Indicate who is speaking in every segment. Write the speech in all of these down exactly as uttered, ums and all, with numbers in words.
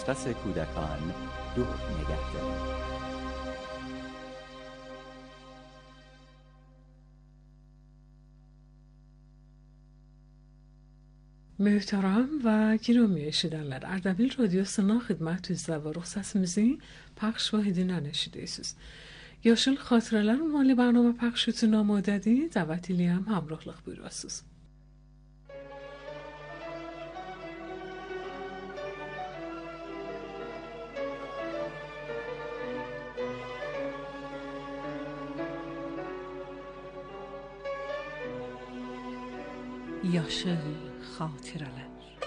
Speaker 1: دست کودکان دور نگه دارید.
Speaker 2: محترم و گرامی شنونdeler, Ardabil Radyosu'na xidmətinizdə və ruxsatımızın pəxş vahidinə nəşidirsiniz. Yaşıl xatirələr ünvanlı برنامه پخشتون آماده‌دی. دعوتی هم همراهلıq buyurasınız.
Speaker 3: Yaşıl xatirələr.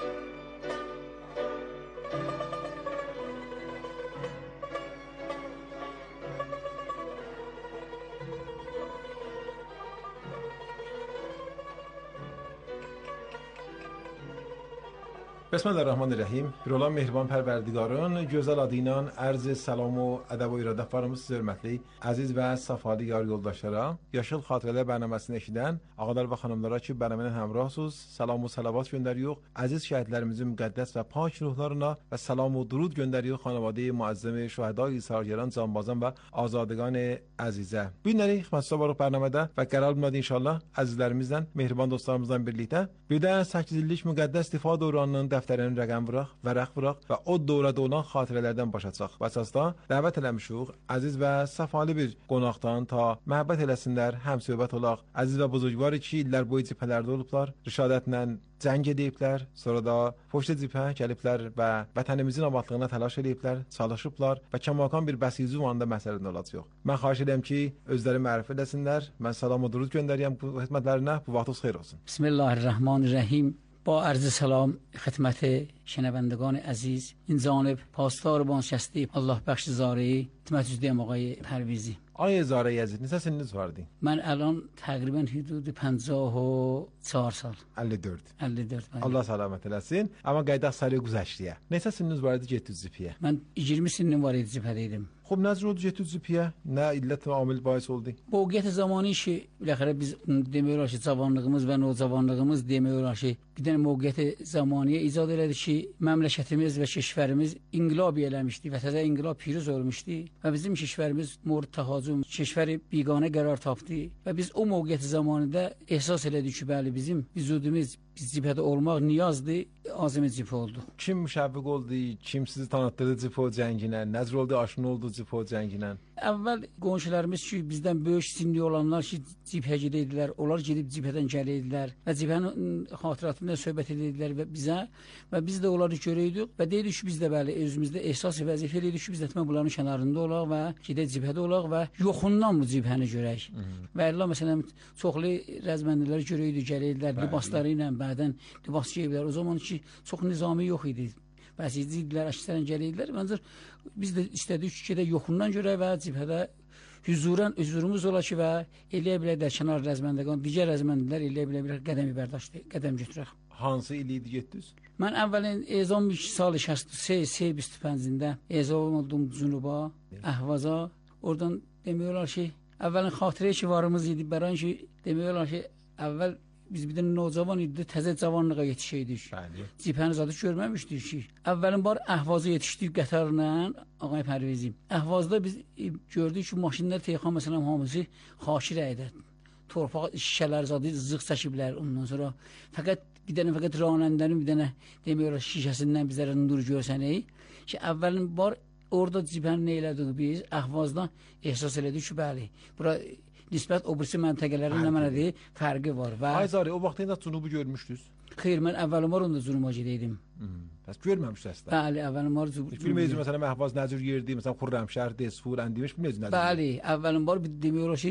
Speaker 4: بسم الله الرحمن الرحیم. Rolan mehriban pərverdigarın gözəl adı ilə ərz salam و ədəb و iradə farımız hörmətli əziz və səfalı yar yoldaşlara, Yaşıl Xatirələr bərnaməsini eşidən ağalar və xanımlara ki, bərnamənin həmrahsınız, salam و salavat göndəririk. Əziz şəhidlərimizin müqəddəs və pak ruhlarına və salam و درود göndəririk xanavadə müəzzəm şəhidai sargəran, canbazan və azadəgan əzizə. Bu günləri xidmətinizdə varıq bərnamədə və qərar bilmədi inşallah əzizlərimizlə, mehriban dostlarımızla birlikdə bir də səkkiz illik müqəddəs difa dövranının dəftərinin rəqəm vıraq, vərəq vıraq və o dövrədə olan xatirələrdən başacaq. Və əsasda dəvət eləmişik əziz və səfalı bir qonaqdan ta məhəbbət eləsinlər, həm söhbət olaq. Əziz və buzurgvarı ki, illər boyu cibhələrdə olublar, rişadətlə cəng ediblər, sonra da poçta cibhə gəliblər və vətənimizin abadlığına təlaş ediblər, çalışıblar və kəmakan bir bəsizi ünvanında məsələdə olacaq. Mən xahiş edirəm ki, özləri mərifə edəsinlər. Mən salam və durud göndərirəm bu xidmətlərinə. Bu vaxtınız xeyir olsun.
Speaker 3: Bismillahirrahmanirrahim. با عرض سلام خدمت شنوندگان عزیز، این جانب پاسدار بازنشسته الله بخش زارعی خدمت جدیم آقای پرویزی.
Speaker 4: آقای زارعی عزیز، نه سنiniz vardı؟
Speaker 3: من الان تقریبا حدود پنجاه و چهار سال.
Speaker 4: elli dörd.
Speaker 3: elli dörd.
Speaker 4: Allah selamet eləsin. Amma qaydaq sarı güzəşdiyə. Neçə sininiz vardı getdiniz cibhəyə?
Speaker 3: Mən iyirmi sinnim var idi cibhədəydim.
Speaker 4: خب نظر oldu getdiniz cibhəyə? Nə illət və amil bahis oldu?
Speaker 3: موقعیت زمانی ki, biləxərə biz demək olar ki, cavanlığımız və nocavanlığımız demək olar ki, bir dənə موقعیت zamaniyə icad elədi ki, məmləkətimiz və keşvərimiz inqilab eləmişdi və təzə inqilab pirüz olmuşdu və bizim keşvərimiz mord tahacüm, keşvəri biganə qərar tapdı və biz o موقعیت zamanında ehsas elədik ki, bəli bizim vücudumuz biz cibhədə olmaq niyazdır, azami cibhə oldu.
Speaker 4: Kim müşəvviq oldu, kim sizi tanıtdırdı cibhə cənginə, nəzr oldu, aşina oldu cibhə cənginə?
Speaker 3: Əvvəl qonşularımız ki, bizdən böyük sinli olanlar ki, cibhə gedirdilər, onlar gedib cibhədən gəlirdilər və cibhənin xatiratından söhbət edirdilər və bizə və biz də onları görürdük və deyirdik ki, biz də bəli özümüzdə ehsas vəzifə edirdik ki, biz də bunların kənarında olaq və gedək cibhədə olaq və yoxundan bu cibhəni görək. Və Allah məsələn çoxlu rəzməndilər görürdük, gəlirdilər libasları ilə, bədən libas geyiblər. O zaman ki, çox nizami yox idi. Bəsici idilər, əksərən gəlirdilər. Məncə biz də istədik ki, gedək yoxundan görək və cibhədə hüzurən özürümüz ola ki və eləyə bilək kənar rəzməndəqan, digər rəzməndilər eləyə bilək qədəmi bərdاشت, qədəm götürək.
Speaker 4: Hansı il idi getdiniz?
Speaker 3: Mən əvvəlin ezam iki salı şəxs S iyirmi beşində ezam oldum Cünuba, Əhvaza. Oradan demək olar ki, əvvəlin xatirə ki varımız idi. Bəran ki, demək olar ki, əvvəl biz bir də nocavan idi, təzə cavanlığa yetişəydik.
Speaker 4: Bəli.
Speaker 3: Cibhəni zadı görməmişdik ki. Əvvəlin bar Əhvaza yetişdik qatarla, ağay Pərvizim. Əhvazda biz gördük ki, maşınlar Teyxan məsələn hamısı xaşir əyidə. Torpaq şişələr zadı zığ çəkiblər ondan sonra. Fəqət bir dənə fəqət ranəndənin bir dənə demək olar şişəsindən bizlərə nur görsənək ki, əvvəlin bar orada cibhəni nə elədik biz? Əhvazdan ehsas elədik ki, bəli. Bura nisbət o birisi məntəqələrin nə mənədir fərqi var və
Speaker 4: Ay Zari, o vaxtda da Cunubu görmüşdünüz?
Speaker 3: Xeyr, mən əvvəlim var onda Cunuma gedəydim.
Speaker 4: Bəs görməmişsiniz əslində?
Speaker 3: Bəli, əvvəlim var Cunuma.
Speaker 4: Bilməyəcəm məsələn Əhvaz nə cür yerdir, məsələn Xürrəmşəhər, Desfur, Əndiymiş bilməyəcəm nə cür.
Speaker 3: Bəli, əvvəlim var bir demək olar ki,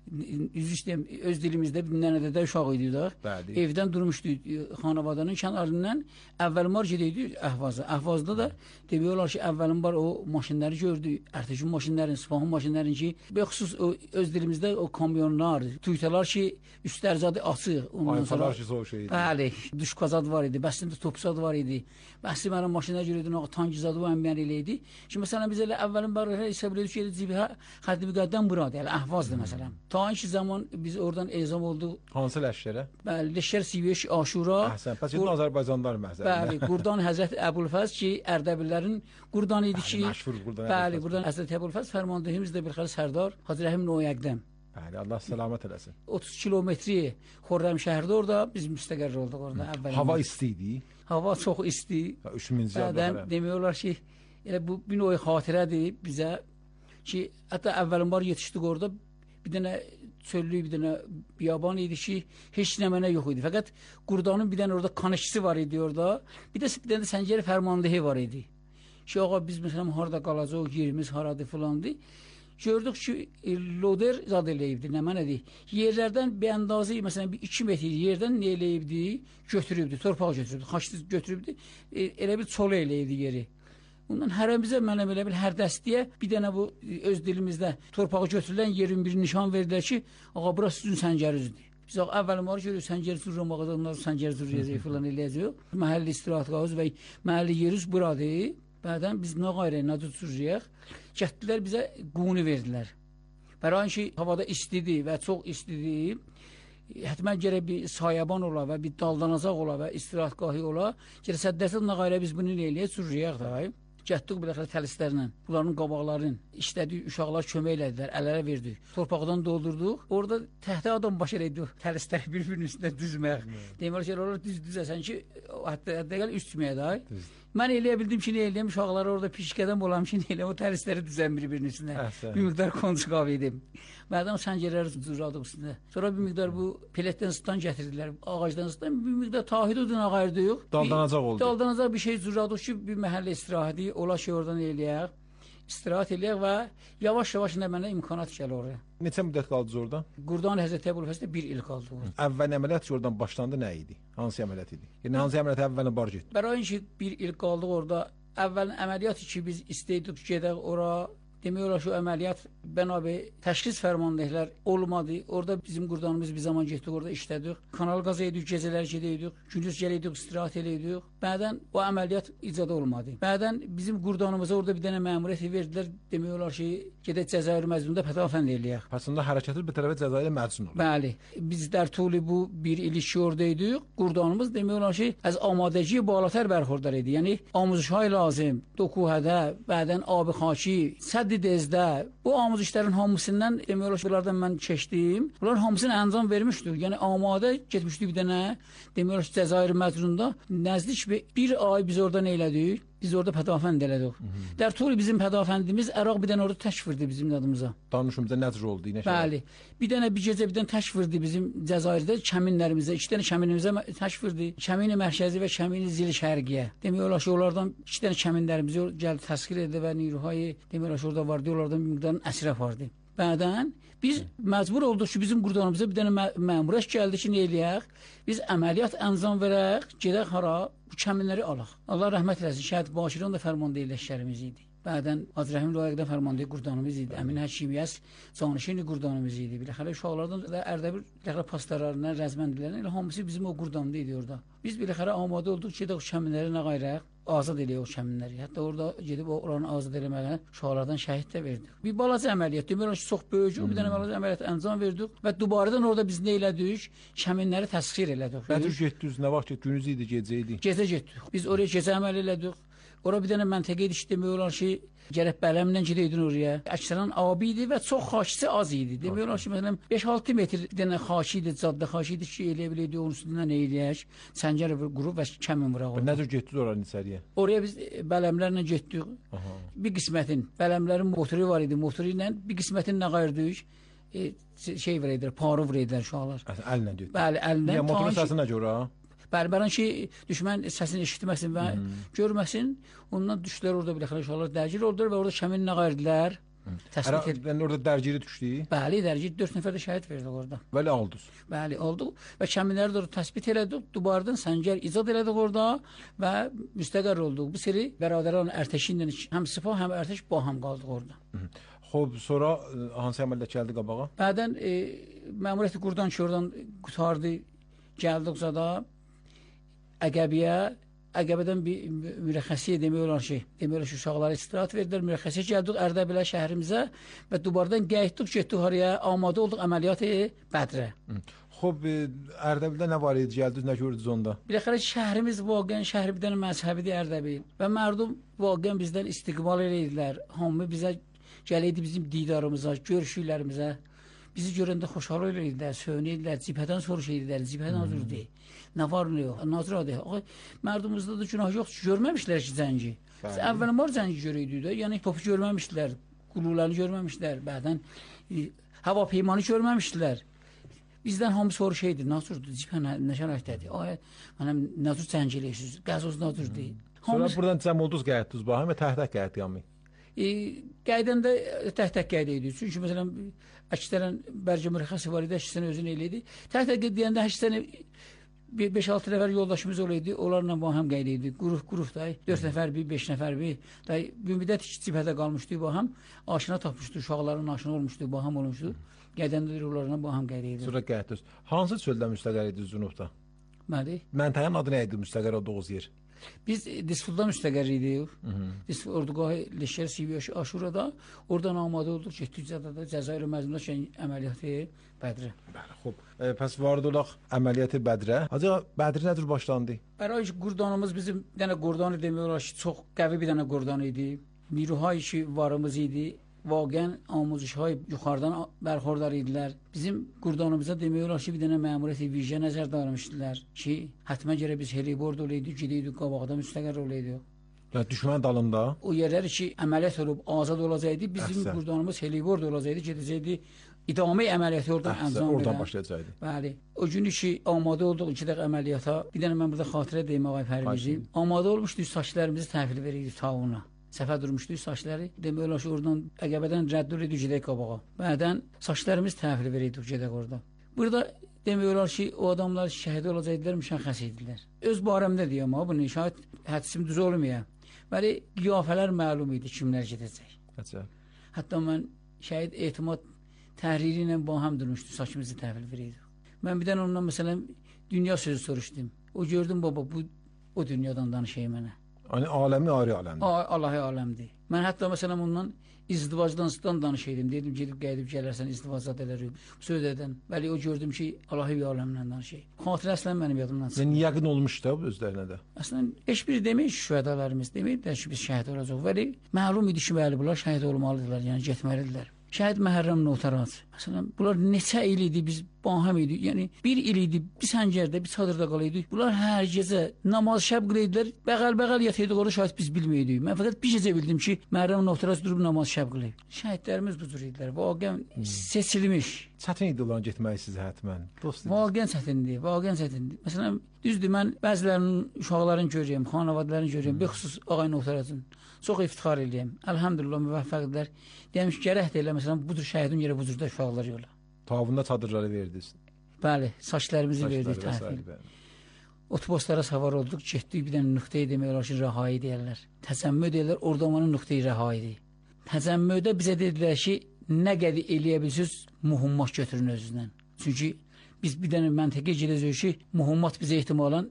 Speaker 3: üzr öz dilimizdə bir nənədədə uşaq idi də. Evdən durmuşdu xanavadanın kənarından. Əvvəlim var gedəydik Əhvaza. Əhvazda da demək olar ki, əvvəlim var o maşınları gördük. Ertəki maşınların, Sifahın maşınların ki, bəxüsus öz dilimizdə o kamyonlar, tuytalar ki, üstlər zadı açıq.
Speaker 4: Ondan sonra ki, soğuk şey idi.
Speaker 3: Bəli, duşkazad var idi, bəsində topsad var idi. idi. Bəs mənim maşına görə də tankizad və əmyan eləydi. Şimdi mesela biz elə əvvəlin barədə hesab edirik ki, cibhə xətti müqəddəm burada, yəni Əhvazdır məsələn. Ta ki zaman biz oradan ezam olduq.
Speaker 4: Hansı leşkərə?
Speaker 3: Bəli, leşkər Siveş Aşura.
Speaker 4: Əhsən. Pəs gedin Azərbaycanlılar məhzərinə.
Speaker 3: Bəli, Qurdan Həzrət Əbülfəz ki, Ərdəbillərin Qurdanı idi ki.
Speaker 4: Məşhur Qurdan.
Speaker 3: Bəli, Qurdan Həzrət Əbülfəz fərmandehimiz də bir xəli sərdar Hacı Rəhim Noyəqdəm.
Speaker 4: Bəli, Allah səlamət eləsin.
Speaker 3: otuz kilometri Xürrəmşəhərdə orada biz müstəqər olduq orada əvvələn.
Speaker 4: Hava isti idi.
Speaker 3: Hava çox isti.
Speaker 4: üç min ziyadə.
Speaker 3: Bədən demək olar ki, elə bu bir növ xatirədir bizə ki, hətta əvvəlin var yetişdik orada bir dənə çöllük, bir dənə biyaban idi ki, heç nə mənə yox idi. Fəqət Qurdanın bir dənə orada kanışçısı var idi orada. Bir də bir dənə səngəri fərmandehi var idi. Ki, ağa biz məsələn harada qalacaq, yerimiz haradır filandı. Gördük ki, loder zad eləyibdi, nə mənədir? Yerlərdən bir əndazı, məsələn, bir iki metr yerdən nə eləyibdi? Götürübdü, torpaq götürübdü, xaçlı götürübdü, e, elə bir çolu eləyibdi yeri. Bundan hərəmizə mənə belə bir hər dəstəyə bir dənə bu öz dilimizdə torpağı götürülən yerin bir nişan verdilər ki, ağa, burası sizin səngərinizdir. Biz əvvəlin var görürük, səngər zürrəmaqda, onlar səngər zürrəyəcək filan eləyəcək. Məhəlli istirahat qavuz və məhəlli yeriz buradır. Bədən biz nə qayrə, nə tuturuyaq? Gətdilər bizə quni verdilər. Bəran ki, havada istidir və çox istidir. Hətmən gərək bir sayaban ola və bir daldanacaq ola və istirahətgahı ola. Gərək səddəsin nə qayrə biz bunu eləyək, sürüyək da. Gətdik biləxərə təlislərlə, bunların qabaqların işlədik, uşaqlar kömək elədilər, əllərə verdik. Torpaqdan doldurduq. Orada təhtə adam baş eləydik, təlisləri bir-birinin üstündə düzmək. Demək ki, orada düz düzəsən ki, hətta hətta gəl üstməyə da. Mən eləyə bildim ki, nə eləyəm, uşaqları orada pişkədən bolam ki, nə eləyəm, o təlisləri düzən bir-birinin üstündə. Bir miqdar konçuqav edim. Mədən səngərləri düzradıq üstündə. Sonra bir miqdar bu peletdən ısıtan gətirdilər, ağacdan ısıtan, bir miqdar tahid odun ağaydıq.
Speaker 4: Daldanacaq oldu.
Speaker 3: Daldanacaq bir şey düzradıq ki, bir məhəllə istirahəti, ola ki, oradan eləyək. İstirahat eləyək və yavaş-yavaş nə mənə imkanat gəlir oraya.
Speaker 4: Neçə müddət qaldınız orada?
Speaker 3: Qurdan Həzrət Əbülfəzdə bir il qaldı orada.
Speaker 4: Əvvəl əməliyyat ki, oradan başlandı nə idi? Hansı əməliyyat idi? Yəni hansı əməliyyat əvvəlin bar getdi?
Speaker 3: Bərain ki, bir il qaldıq orada. Əvvəlin əməliyyatı ki, biz istəydik gedək ora. Demək olar ki, əməliyyat bənabi təşxis fərmandehlər olmadı. Orada bizim Qurdanımız bir zaman getdik, orada işlədik. Kanal qaz edik, gecələr gedəydik, gündüz gələydik, istirahət eləydik. Bədən o əməliyyat icad olmadı. Bədən bizim Qurdanımıza orada bir dənə məmuriyyət verdilər. Demək olar ki, gedək Cəzair Məzmununda pətafənd eləyək.
Speaker 4: Aslında hərəkəti bir tərəfə Cəzairə məcun olur.
Speaker 3: Bəli. Biz dər tuli bu bir il iki oradaydık. Qurdanımız demək olar ki, az amadəciyə balatər bərxurdar idi. Yəni amuzuşay lazım, dokuhədə, bədən abi xaki, sədd dezdə bu amuzişlərin hamısından demək olar ki, bunlardan mən keçdim. Bunlar hamısını əncam vermişdik. Yəni amadə getmişdik bir dənə demək olar ki, Cəzair Məzmununda nəzdik bir ay biz orada nə elədik? Biz orada pədafənd elədik. Dərtuli bizim pədafəndimiz Əraq bir dənə orada təşvirdi bizim adımıza.
Speaker 4: Danışımızda nəcr oldu? Nə
Speaker 3: Bəli. Bir dənə bir gecə bir dənə təşvirdi bizim Cəzairdə kəminlərimizə, iki dənə kəminimizə təşvirdi. Kəmini mərkəzi və kəmini zil şərqiyə. Demək olar ki, onlardan iki dənə kəminlərimizi gəldi təsxir edildi və Niruhay demək olar ki, orada vardı, onlardan bir miqdarın əsrə vardı. Bədən biz məcbur olduq ki, bizim Qurdanımıza bir dənə mə məmuriyyət gəldi ki, nə eləyək? Biz əməliyyat əncam verək, gedək hara, bu kəminləri alaq. Allah rəhmət eləsin, Şəhid Başiran da fərmandehi leşkərimiz idi. Bədən Hacı Rəhim Noyəqdəm fərmandehi Qurdanımız idi. Əmin Həkimiyyəs canişini Qurdanımız idi. Biləxərə uşaqlardan da Ərdəbil biləxərə pastarlarından, rəzməndilərdən elə hamısı bizim o Qurdanda idi orada. Biz biləxərə amadə olduq ki, o kəminləri nə qayraq, azad eləyək o kəminləri. Hətta orada gedib oranı azad eləməyə uşaqlardan şəhid də verdik. Bir balaca əməliyyat, demək olar ki, çox böyük, bir dənə balaca əməliyyat əncam verdik və dubarədən orada biz nə elədik? Kəminləri təsxir elədik.
Speaker 4: Nədir getdiniz? Nə vaxt getdiniz? Gündüz idi, gecə idi?
Speaker 3: Gecə getdik. Biz oraya gecə əməl elədik. Ora bir dənə məntəqə idi, demək olar ki, gərək bələmlə gedəydin oraya. Əksərən abi idi və çox xaçısı az idi. Demək olar ki, məsələn beş altı metr dənə xaçı idi, caddə xaçı idi ki, eləyə biləydi, onun üstündən nə eləyək? Səngər qurub və kəmin vuraq.
Speaker 4: Nədir getdiniz oranın içəriyə?
Speaker 3: Oraya biz bələmlərlə getdik. Aha. Bir qismətin, bələmlərin motoru var idi, motoru ilə bir qismətin nə qayırdık? E, şey var idi, parı var idi uşaqlar.
Speaker 4: Əllə getdik.
Speaker 3: Bəli, əllə.
Speaker 4: Yəni motorun səsinə görə?
Speaker 3: Bərbəran ki, düşmən səsini eşitməsin və hmm. görməsin, ondan düşdülər orada biləxərə uşaqlar dərgir oldular və orada kəmin nə qayırdılar? Təsbit edildi.
Speaker 4: Yəni orada dərgiri düşdü?
Speaker 3: Bəli, dərgir dörd nəfər də şəhid verdik orada.
Speaker 4: Bəli, aldınız.
Speaker 3: Bəli, olduq və kəminləri də orada təsbit elədik, dubardan səngər icad elədik orada və müstəqər olduq. Bu seri bərabərən ərtəşi ilə həm Sipah, həm ərtəş baham qaldıq orada. Hı.
Speaker 4: Xoş, sonra hansı əməliyyat gəldi qabağa?
Speaker 3: Bədən e, məmuriyyəti Qurdan ki, oradan qutardı, gəldik zada Əqəbiyə, Əqəbədən bir mürəxxəsiyə demək olar ki, demək olar ki, uşaqlara istirahət verdilər. Mürəxxəsiyə gəldik Ərdəbilə şəhrimizə və dubardan gəldik, getdik oraya, amadə olduq əməliyyat Bədrə.
Speaker 4: Xo'p, Ərdəbildə nə var idi? Gəldiniz, nə gördünüz onda?
Speaker 3: Biləxərə şəhrimiz vaqiən şəhər bir dənə məzhəbidir Ərdəbil və mərdum vaqiən bizdən istiqbal edirdilər. Hamı bizə gəlirdi bizim didarımıza, görüşüklərimizə. Bizi görəndə xoşhal olurdular, söynəyirdilər, cibhədən soruşurdular, cibhə nazırdı. Nə var, nə yox, nazır adı. Mərdumuzda da günah yox, görməmişlər ki, zəngi. Əvvələn var zəngi görüydük də, yəni topu görməmişdilər, quluları görməmişdilər, bədən hava peymanı görməmişdilər. Bizdən hamı soruşaydı, nazırdı, cibhə nə şərəkdədir? Ay, mənəm nazır zəngi eləyirsiniz, qəzoz nazırdı.
Speaker 4: Sonra buradan cəm oldunuz, qayıtdınız, baxın və təhət qayıtdı yanmı?
Speaker 3: E, Qəydəndə tək-tək qayda idi. Çünki məsələn əksərən bərcə mürəxxəsi var idi, əksərən özünü eləyirdi. Tək-tək deyəndə əksərən beş altı nəfər yoldaşımız olaydı, onlarla baham qayda idi. Qrup qrup da, dörd nəfər bir, beş nəfər bir. Da bir müddət cibhədə qalmışdı baham, aşina tapmışdı, uşaqların aşina olmuşdu, baham olmuşdu. Qədəndə onlarla baham qayda idi.
Speaker 4: Sonra qayıtdınız. Hansı çöldə müstəqər idiniz Cünubda?
Speaker 3: Məli?
Speaker 4: Məntəqənin adı nə idi müstəqər olduğunuz yer?
Speaker 3: Biz Disfulda müstəqər idik. Disful ordugahı leşkər Siviyaşı Aşurada. Oradan amadə olduq, getdik Cədada, Cəzair məzmununda şey əməliyyatı Bədrə.
Speaker 4: Bəli, xoş. E, pəs vardı olaq əməliyyatı Bədrə. Acaba Bədr nədir başlandı?
Speaker 3: Bəray qurdanımız bizim bir dənə qurdanı demək olar ki, çox qəvi bir dənə qurdan idi. Miruhay ki varımız idi. Vaqiən amuzuşhay yuxarıdan bərxordar idilər. Bizim qurdanımıza demək olar ki, bir dənə məmuriyyət vicə nəzərdə almışdılar ki, hətmən görə biz helibord olaydı, gediydik qabaqda müstəqər olaydı.
Speaker 4: Yəni düşmən dalında.
Speaker 3: O yerlər ki, əməliyyat olub azad olacaqdı, bizim Əhsən. Qurdanımız helibord olacaqdı, gedəcəkdi. İdamə əməliyyatı oradan Əhsən, əncam
Speaker 4: oradan başlayacaqdı.
Speaker 3: Bəli. O gün ki, amadə olduq iki dəqiqə əməliyyata. Bir dənə mən burada xatirə deyim ağay Pərvizim. Amadə olmuşdu, saçlarımızı təhvil verirdik tauna. Səfər durmuşdu saçları. Demək olar ki, oradan Əqəbədən rədd olurdu gedək qabağa. Bədən saçlarımız təhvil verirdik gedək orada. Burada demək olar ki, o adamlar şəhid olacaqdılar, müşəxəs idilər. Öz barəmdə deyəm ha, bunu şahid hədisim düz olmaya. Bəli, qiyafələr məlum idi kimlər gedəcək.
Speaker 4: Əcəb.
Speaker 3: Hətta mən şəhid Etimad təhriri ilə baham durmuşdu, saçımızı təhvil verirdik. Mən bir dənə ondan məsələn dünya sözü soruşdum. O gördüm baba bu o dünyadan danışayım mənə.
Speaker 4: Yəni aləmi ayrı aləmdir.
Speaker 3: Allahi aləmdir. Mən hətta məsələn ondan izdivacdan danışaydım. Dedim gedib qayıdıb gələrsən izdivacdan elərim. Söz edən. Bəli o gördüm ki, Allahi bir aləmdən danışayım. Xatirə əslən mənim yadımdan çıxdı.
Speaker 4: Yəni yəqin olmuşdu da özlərinə də.
Speaker 3: Əslən heç biri demək ki, şühədalarımız deməkdir ki, biz şəhid olacağıq. Bəli məlum idi ki, bəli bunlar şəhid olmalıdırlar, yəni getməlidirlər. Şəhid Məhərrəm Notaraz. Məsələn, bunlar neçə il idi biz baham idi. Yəni bir il idi biz həncərdə, biz çadırda qalırdıq. Bunlar hər gecə namaz şəb qılaydılar. Bəğəl-bəğəl yatırdıq orada şahid biz bilməydik. Mən fəqət bir gecə bildim ki, Məhərrəm Notaraz durub namaz şəb qılayıb. Şəhidlərimiz bu cür idilər. Vaqiən hmm. seçilmiş.
Speaker 4: Çətin idi onların getməyi sizə hətmən. Dost.
Speaker 3: Vaqiən çətindir. Vaqiən çətindir. Məsələn, düzdür mən bəzilərinin uşaqlarını görürəm, xanavadlarını görürəm. Hmm. Bəxüsus ağay Notarazın. Çox iftixar eləyəm. Əlhamdülillah müvəffəqdirlər. Deyəm ki, gərək də elə məsələn bu cür şəhidin yerə bu cürdə uşaqlar yola.
Speaker 4: Tavunda çadırları verdiniz.
Speaker 3: Bəli, saçlarımızı verdik təhvil. Otobuslara savar olduq, getdik bir dənə nöqteyi demək olar ki, rəhai deyirlər. Təzəmmü deyirlər, orada onun nöqteyi rəhaidir. Təzəmmüdə bizə dedilər ki, nə qədi eləyə bilirsiniz, muhummat götürün özündən. Çünki biz bir dənə məntəqə gedəcəyik ki, muhummat bizə ehtimalan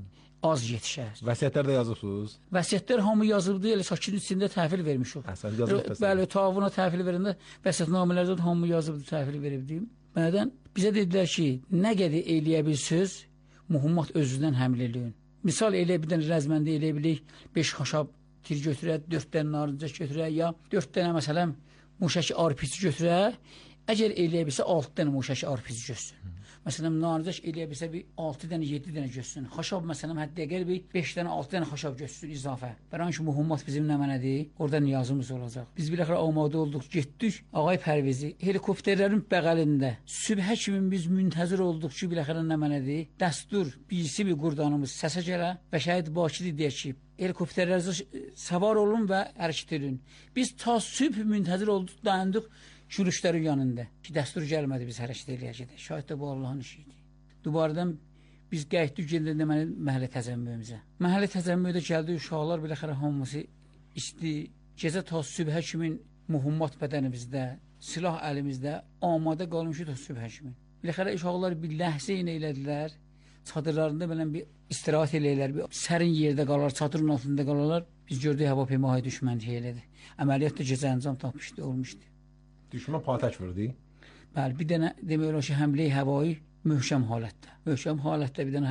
Speaker 3: az yetişər.
Speaker 4: Vəsiyyətlər də yazıbsınız?
Speaker 3: Vəsiyyətlər hamı yazıbdı, elə sakin içində təhvil vermişik.
Speaker 4: Həsən, yazıb
Speaker 3: bəli, tavuna təhvil verəndə vəsiyyətnamələrdə hamı yazıbdı, təhvil veribdim. Bədən bizə dedilər ki, nə qədər eləyə bilirsiniz, muhummat özündən həml eləyin. Misal elə bir dənə rəzməndə elə bilik, beş xaşab tir götürə, dörd dənə narınca götürə, ya dörd dənə məsələn muşəki arpici götürə, əgər eləyə bilsə altı dənə muşəki arpici götürsün. Məsələn, narıncaş eləyə bilsə bir altı dənə, yeddi dənə götürsün. Xaşab məsələn, hətta əgər bir beş dənə, altı dənə xaşab götürsün izafə. Bəran ki, muhummat bizim nəmənədir, orada niyazımız olacaq. Biz biləxərə amadə olduq, getdik Ağay Pərvizi, helikopterlərin bəğəlində. Sübhə kimi biz müntəzir olduq ki, biləxərə nəmənədir. Dəstur, birisi bir qurdanımız səsə gələ və şəhid Bakıdı deyək ki, helikopterlərə səvar olun və hərəkət edin. Biz ta sübh müntəzir olduq, dayandıq Şürüşlərin yanında ki, dəstur gəlmədi biz hərəkət eləyəcəkdə. Şahid də bu Allahın işi idi. Dubardan biz qayıtdıq gəldik deməli məhəllə təzəmmüyümüzə. Məhəllə təzəmmüyüdə gəldi uşaqlar biləxərə hamısı isti. Gecə ta sübhə kimin muhummat bədənimizdə, silah əlimizdə amadə qalmışdı ta sübhə kimin. Biləxərə uşaqlar bir ləhsə ilə elədilər. çadırlarında belə bir istirahat eləyirlər, bir sərin yerdə qalar, çadırın altında qalarlar. Biz gördük hava peyma düşmənlik elədi. Əməliyyat da gecə əncam tapmışdı, olmuşdu.
Speaker 4: Düşmən patək vurdu.
Speaker 3: Bəli, bir dənə demək olar ki, həmlə havayı möhkəm halətdə. Möhkəm halətdə bir dənə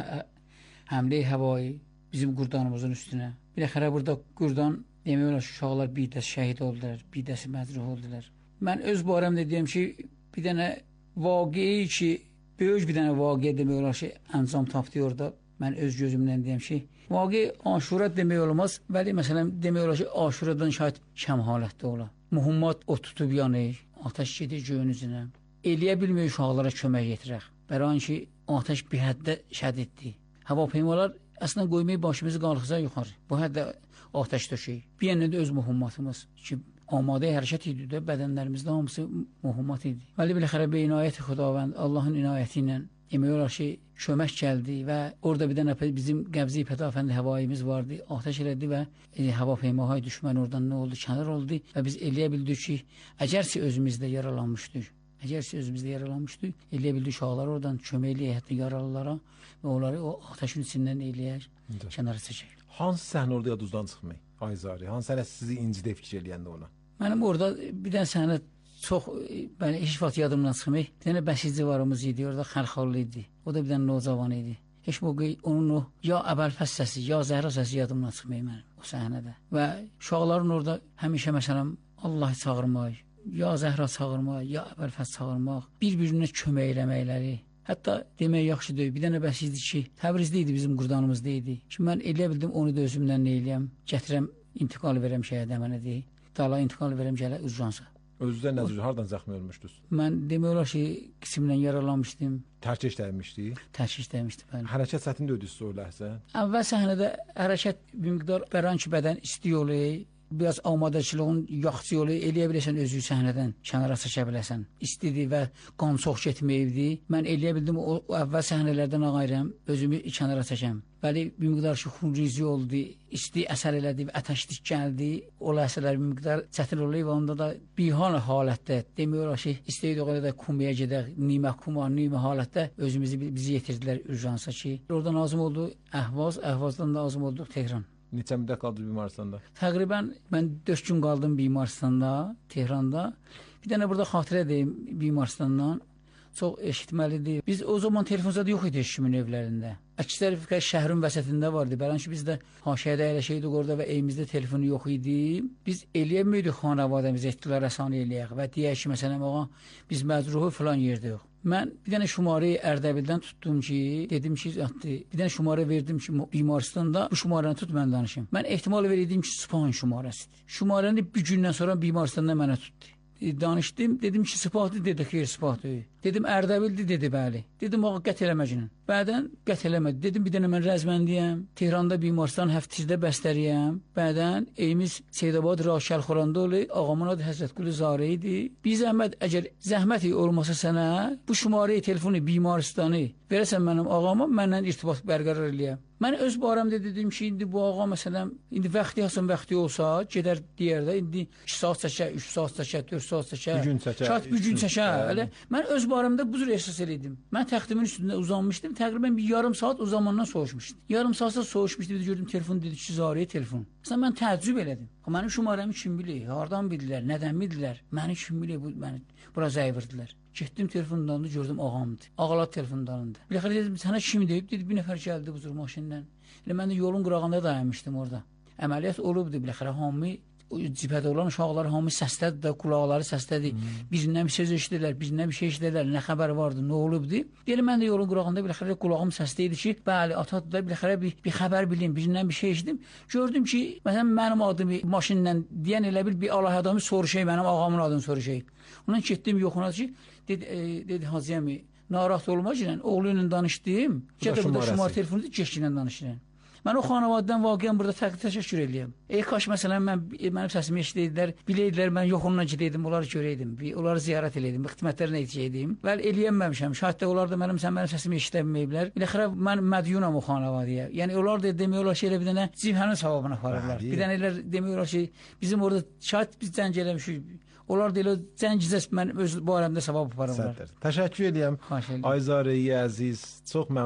Speaker 3: həmlə havayı bizim qurdanımızın üstünə. Biləxərə burada qurdan demək olar ki, uşaqlar bir dəs şəhid oldular, bir dəsi məcruh oldular. Mən öz barəmdə deyim ki, bir dənə vaqiə ki, böyük bir dənə vaqiə demək olar ki, əncam tapdı orada. Mən öz gözümdən deyim ki, vaqiə Aşura demək olmaz, bəli məsələn demək olar ki, Aşuradan şahid kəm halətdə ola. Muhammed o tutub yanır, ateş gedir göyün üzünə. Eləyə bilmir uşaqlara kömək yetirək. Bəran ki, ateş bir həddə şədiddir. Hava peymalar əslində qoymayı başımızı qalxıza yuxarı. Bu həddə ateş döşək. Bir yana da öz Muhammedimiz ki, amadə hərəkət idi də, bədənlərimizdə hamısı Muhammed idi. Bəli biləxərə be inayət Xudavənd, Allahın inayəti ilə demək olar ki, kömək gəldi və orada bir dənə bizim Qəbzi Pətafəndi havayimiz vardı, ateş elədi və e, hava peymahay düşmən oradan nə oldu, kənar oldu və biz eləyə bildik ki, əgərsi özümüzdə yaralanmışdıq, əgərsi özümüzdə yaralanmışdıq, eləyə bildik uşaqlar oradan kömək eləyək hətta yaralılara və onları o ateşin içindən eləyək, kənara çəkək.
Speaker 4: Hansı səhnə orada yadınızdan çıxmır? Ayzari, hansı səhnə sizi incidə fikir eləyəndə ona?
Speaker 3: Mənim orada bir dənə səhnə çox, bəli, heç vaxt yadımdan çıxmır. Bir dənə bəsici varımız idi, orada Xəlxallı idi. O da bir dənə nocavan idi. Heç moqi onun o ya əvvəlfəs səsi, ya Zəhra səsi yadımdan çıxmır mənim o səhnədə. Və uşaqların orada həmişə məsələn Allahı çağırmaq, ya Zəhra çağırmaq, ya əvvəlfəs çağırmaq, bir-birinə kömək eləməkləri. Hətta demək yaxşı deyil. Bir dənə bəsici ki, Təbrizdə idi, bizim qurdanımızda idi. Ki mən eləyə bildim, onu da özümdən nə eləyəm, gətirəm, intiqal verəm şeyə dəmənə deyil. Dala intiqal verəm gələ Urjansa.
Speaker 4: Özünüzdə nə cür, hardan zəxmi ölmüşdünüz?
Speaker 3: Mən demək olar ki, qismdən yaralanmışdım.
Speaker 4: Tərkiş dəymişdi?
Speaker 3: Tərkiş dəymişdi, bəli.
Speaker 4: Hərəkət çətin döydünüz o ləhzə?
Speaker 3: Əvvəl səhnədə hərəkət bir miqdar bəran ki, bədən isti yolu, biraz amadəçiliğin yaxşı yolu eləyə biləsən, özü səhnədən kənara çəkə biləsən. İstidir və qan çox getməyibdi. Mən eləyə bildim, o, o əvvəl səhnələrdən ağayıram, özümü kənara çəkəm. Bəli, bir miqdar ki, xunrizi oldu, isti əsər elədi, əteşlik gəldi. O ləhsələr bir miqdar çətin oldu və onda da bihan halətdə, demək olar ki, istəyid o qədər də kumaya gedək, nimə kuma, nimə halətdə özümüzü bizi yetirdilər Urjansa ki. Oradan azım oldu Əhvaz, Əhvazdan da azım olduq Tehran.
Speaker 4: Neçə müddət qaldınız Bimaristanda?
Speaker 3: Təqribən mən dörd gün qaldım Bimaristanda, Tehranda. Bir dənə burada xatirə deyim Bimaristandan. Çox eşitməlidir. Biz o zaman telefonzada yox idi kimin evlərində. Əksər şəhrin vəsətində vardı. Bəlan ki, biz də haşiyədə eləşəydik orada və evimizdə telefonu yox idi. Biz eləyəmiydik xanavadəmizə etdilər rəsani eləyək və deyək ki, məsələn, ağa, biz məcruhu filan yerdəyik. Mən bir dənə şumarı Ərdəbildən tutdum ki, dedim ki, bir dənə şumarı verdim ki, Bimaristanda bu şumarəni tut, mən danışım. Mən ehtimal verirdim ki, Spahan şumarəsidir. Şumarəni bir gündən sonra Bimaristanda mənə tutdu. Danışdım, dedim ki, Spahdır, dedi ki, Spahdır. Dedim, Ərdəbildir, dedi, bəli. Dedim, ağa, qət eləməcinin. Bədən qət eləmədi. Dedim, bir dənə mən rəzməndiyəm, Tehranda Bimaristan həftizdə bəstəriyəm. Bədən evimiz Seydabad Raşəlxoranda olur, ağamın adı Həzrət Qulu Zarə idi. Bir zəhmət, əgər zəhməti olmasa sənə, bu şumarı telefonu Bimaristanı verəsən mənim ağama, mənlə irtibat bərqərar eləyəm. Mən öz barəmdə dedim ki, indi bu ağa məsələn, indi vaxtı hasan vaxtı olsa, gedər deyər də, indi iki saat çəkər, üç saat çəkər, dörd saat çəkər,
Speaker 4: bir gün çəkər,
Speaker 3: çat bir gün çəkər. Elə mən öz barəmdə bu cür ehsas edirdim. Mən təxtimin üstündə uzanmışdım, təqribən bir yarım saat o zamandan soğuşmuşdu. Yarım saatsa soğuşmuşdu, bir gördüm telefon dedi ki, Zarəyə telefon. Məsələn mən təəccüb elədim. Mənim şumaramı kim bilir? Hardan bildilər? Nədən bildilər? Məni kim bilir? Bu məni bura zəyvirdilər. Getdim telefondan da gördüm ağamdı. Ağalar telefondan da. Bir xələ dedim, sənə kim deyib? Dedi, bir nəfər gəldi bu cür maşından. Elə mən də yolun qırağında dayanmışdım orada. Əməliyyat olubdu, bir xələ hamı cibhədə olan uşaqlar hamı səslədi də, qulaqları səslədi. Hmm. Birindən bir söz eşidirlər, birindən bir şey eşidirlər, nə xəbər vardı, nə olubdu. Deyir, mən də yolun qırağında bir xələ qulağım səsləydi ki, bəli, atadır da bir xələ bir, bir xəbər bildim, birindən bir şey eşitdim. Gördüm ki, məsələn, mənim adımı maşınla deyən elə bir, bir Allah adamı soruşayım, mənim ağamın adını soruşayım. Ondan getdim yoxuna ki, dedi, e, dedi Hacı əmi, narahat olma ki, oğlu ilə danışdım. Gədə burada şumar telefonu geç ilə danışdım. Mən o xanavaddan vaqiən burada təşəkkür eləyəm. Ey kaş məsələn mən mənim səsimi eşidəydilər, biləydilər mən yox onunla gedəydim, onları görəydim, onları ziyarət eləydim, xidmətlərinə yetişəydim. Bəli eləyəməmişəm. Şahid də onlar da mənim sən mənim səsimi eşidəməyiblər. Biləxərə mən mədyunam o xanavadaya. Yəni onlar da demək olar ki, elə bir dənə cibhənin savabına aparırlar. Bir dənə elə demək olar ki, bizim orada şahid biz cəng eləmişik. Onlar da elə cəngizəs mən öz barəmdə savab aparırlar.
Speaker 4: Təşəkkür eləyəm. Ayzarəyə əziz, çox məmnun.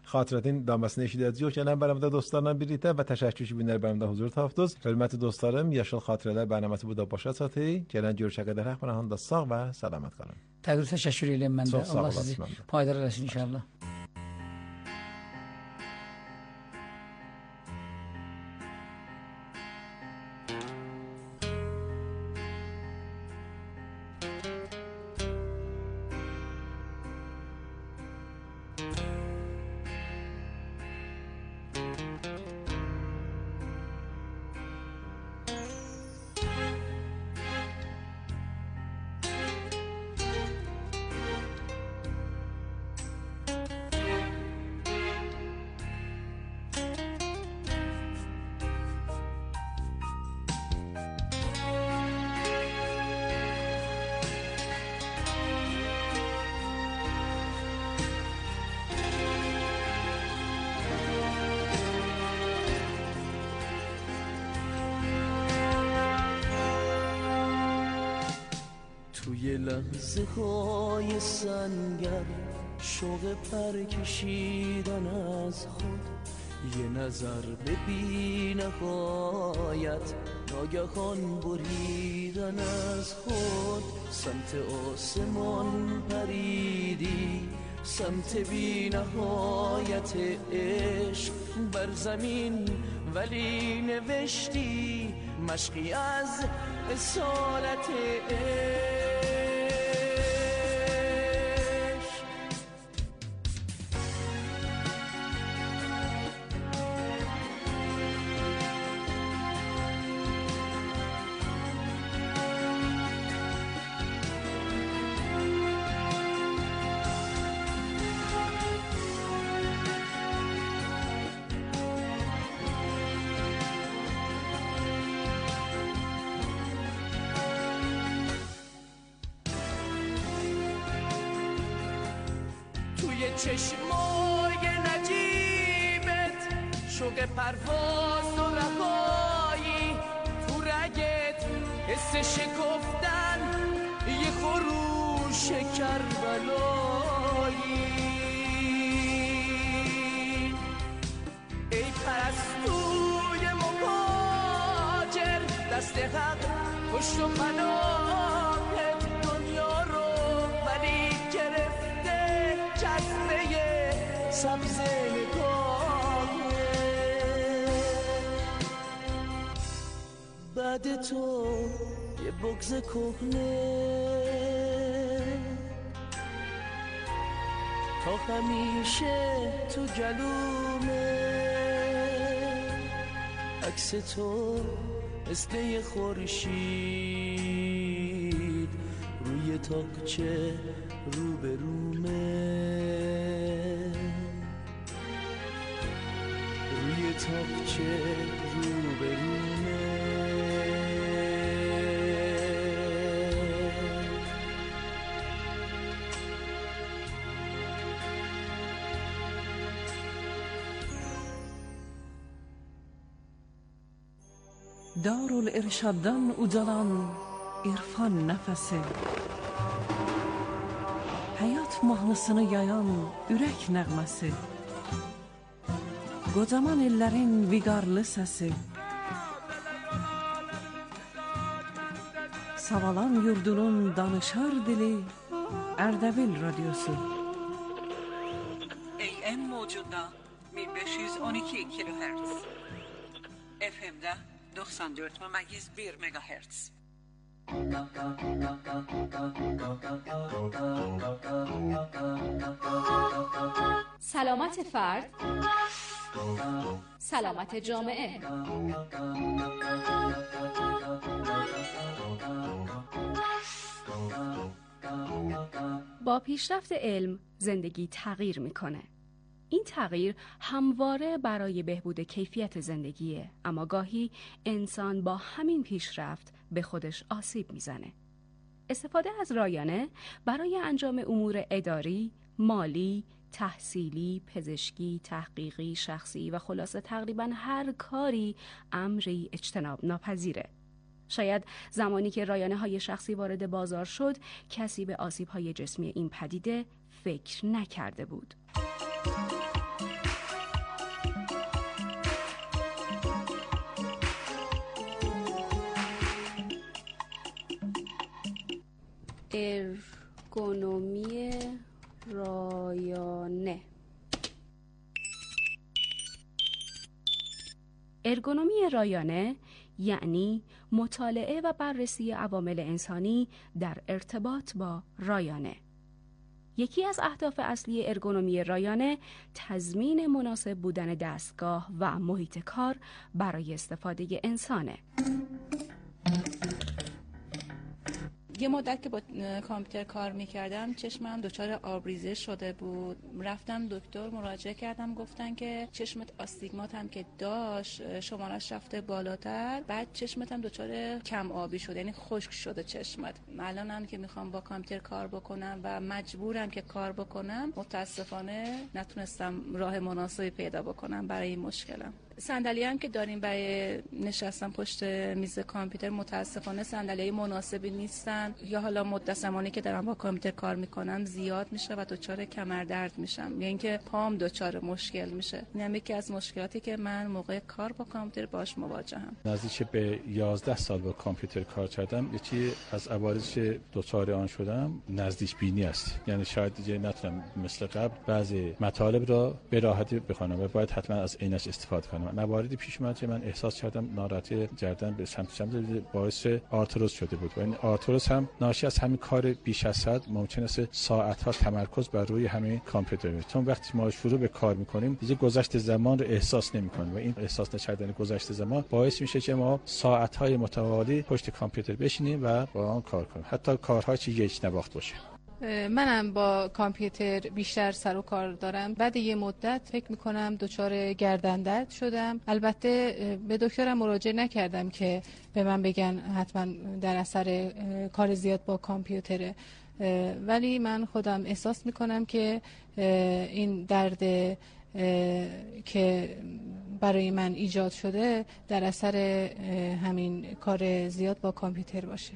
Speaker 4: xatirətin damasını eşidəcəyik. Gələn bölümdə dostlarla birlikdə və təşəkkür ki, günlər bölümdə huzur tapdınız. Hörmətli dostlarım, Yaşıl Xatirələr bərnaməsi burada başa çatır. Gələn görüşə qədər hər biriniz sağ və salamat qalın.
Speaker 3: Təqdir təşəkkür edirəm mən də. Allah sizi payidar eləsin inşallah.
Speaker 5: توی لحظه های سنگر شوق پر کشیدن از خود، یه نظر به بی نهایت ناگهان بریدن از خود. سمت آسمان پریدی، سمت بی نهایت عشق بر زمین، ولی نوشتی مشقی از اصالت عشق. چشمای نجیبت شوق پرواز و رهایی، تو رگت حس شکفتن یه خروش کربلایی. ای پرستوی مهاجر، دست حق پشت و پناهت دنیا رو ولی گرفته جذبه سبز نگاهه. بعد تو یه بغض کهنه تا همیشه تو گلومه. عکس تو مثل یه خورشید روی تاقچه روبرومه، روی تاقچه روبرومه.
Speaker 6: Darul-Irshad'dan uzalan irfan nəfəsi, həyat mahnısını yayan ürək nəğməsi, qocaman illərin viqarlı səsi, Savalan yurdunun danışar dili, Ərdəbil radyosu. A M mövcudda bin beş yüz on iki kilohertz, F M'də doksan dört nokta bir megahertz.
Speaker 7: سلامت فرد، سلامت جامعه. با پیشرفت علم زندگی تغییر میکنه. این تغییر همواره برای بهبود کیفیت زندگیه، اما گاهی انسان با همین پیشرفت به خودش آسیب میزنه. استفاده از رایانه برای انجام امور اداری، مالی، تحصیلی، پزشکی، تحقیقی، شخصی و خلاصه تقریباً هر کاری امری اجتناب ناپذیره. شاید زمانی که رایانه های شخصی وارد بازار شد، کسی به آسیب های جسمی این پدیده فکر نکرده بود. ارگونومی رایانه. ارگونومی رایانه یعنی مطالعه و بررسی عوامل انسانی در ارتباط با رایانه. یکی از اهداف اصلی ارگونومی رایانه تضمین مناسب بودن دستگاه و محیط کار برای استفاده انسانه.
Speaker 8: یه مدت که با کامپیوتر کار میکردم چشمم دچار آبریزش شده بود. رفتم دکتر مراجعه کردم، گفتن که چشمت آستیگمات هم که داشت شمارش رفته بالاتر، بعد چشمت هم دچار کم آبی شده، یعنی خشک شده چشمت. الانم که میخوام با کامپیوتر کار بکنم و مجبورم که کار بکنم، متاسفانه نتونستم راه مناسبی پیدا بکنم برای این مشکلم. صندلی هم که داریم برای نشستن پشت میز کامپیوتر متاسفانه صندلی مناسبی نیستن، یا حالا مدت زمانی که دارم با کامپیوتر کار میکنم زیاد میشه و دچار کمردرد میشم، یا اینکه پام دچار مشکل میشه. این یکی از مشکلاتی که من موقع کار با کامپیوتر باش مواجهم.
Speaker 9: نزدیک به یازده سال با کامپیوتر کار کردم. یکی از عوارضی که دچار آن شدم نزدیک بینی است، یعنی شاید دیگه نتونم مثل قبل بعضی مطالب را به راحتی بخونم و باید حتما از عینک استفاده کنم. مواردی پیش اومد که من احساس کردم ناراحتی گردن به سمت سمت باعث آرتروز شده بود و این آرتروز هم ناشی از همین کار بیش از حد ممکن است ساعت‌ها تمرکز بر روی همین کامپیوتر بشه، چون وقتی ما شروع به کار می‌کنیم دیگه گذشت زمان رو احساس نمی‌کنیم و این احساس نکردن گذشت زمان باعث میشه که ما ساعت‌های متوالی پشت کامپیوتر بشینیم و با آن کار کنیم، حتی کارهایی که یک نواخت باشه.
Speaker 10: منم با کامپیوتر بیشتر سر و کار دارم. بعد یه مدت فکر میکنم دچار گردن درد شدم. البته به دکترم مراجعه نکردم که به من بگن حتما در اثر کار زیاد با کامپیوتره، ولی من خودم احساس میکنم که این درد که برای من ایجاد شده در اثر همین کار زیاد با کامپیوتر باشه.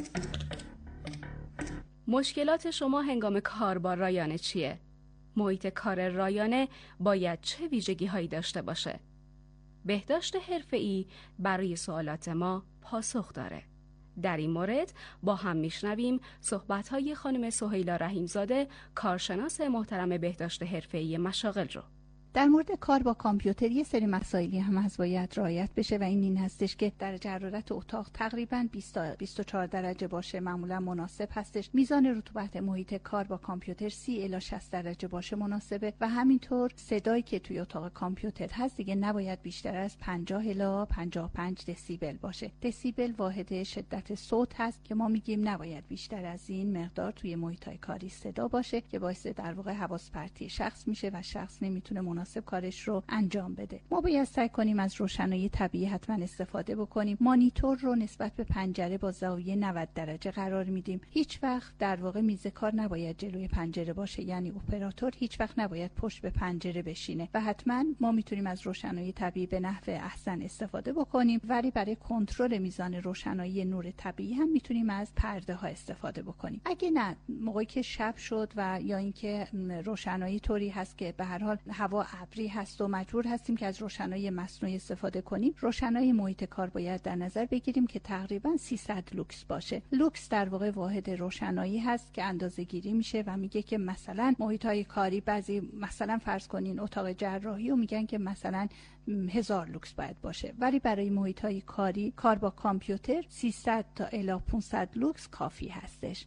Speaker 7: مشکلات شما هنگام کار با رایانه چیه؟ محیط کار رایانه باید چه ویژگی هایی داشته باشه؟ بهداشت حرفه‌ای برای سوالات ما پاسخ داره. در این مورد با هم میشنویم صحبت‌های خانم سهیلا رحیم‌زاده، کارشناس محترم بهداشت حرفه‌ای مشاغل رو.
Speaker 11: در مورد کار با کامپیوتر یه سری مسائلی هم از باید رعایت بشه و این این هستش که درجه حرارت اتاق تقریباً بیست تا بیست و چهار درجه باشه، معمولا مناسب هستش. میزان رطوبت محیط کار با کامپیوتر سی الی شصت درجه باشه مناسبه و همینطور صدایی که توی اتاق کامپیوتر هست دیگه نباید بیشتر از پنجاه الی پنجاه و پنج دسیبل باشه. دسیبل واحد شدت صوت هست که ما میگیم نباید بیشتر از این مقدار توی محیط‌های کاری صدا باشه که باعث در واقع حواس پرتی شخص میشه و شخص نمیتونه مناسب کارش رو انجام بده. ما باید سعی کنیم از روشنایی طبیعی حتما استفاده بکنیم. مانیتور رو نسبت به پنجره با زاویه نود درجه قرار میدیم. هیچ وقت در واقع میز کار نباید جلوی پنجره باشه، یعنی اپراتور هیچ وقت نباید پشت به پنجره بشینه و حتما ما میتونیم از روشنایی طبیعی به نحو احسن استفاده بکنیم، ولی برای کنترل میزان روشنایی نور طبیعی هم میتونیم از پرده ها استفاده بکنیم. اگه نه موقعی که شب شد و یا اینکه روشنایی طوری هست که به هر حال هوا ابری هست و مجبور هستیم که از روشنایی مصنوعی استفاده کنیم، روشنایی محیط کار باید در نظر بگیریم که تقریبا سیصد لوکس باشه. لوکس در واقع واحد روشنایی هست که اندازه گیری میشه و میگه که مثلا محیط‌های کاری بعضی مثلا فرض کنین اتاق جراحی و میگن که مثلا هزار لوکس باید باشه، ولی برای محیط‌های کاری کار با کامپیوتر سیصد تا الی پانصد لوکس کافی هستش.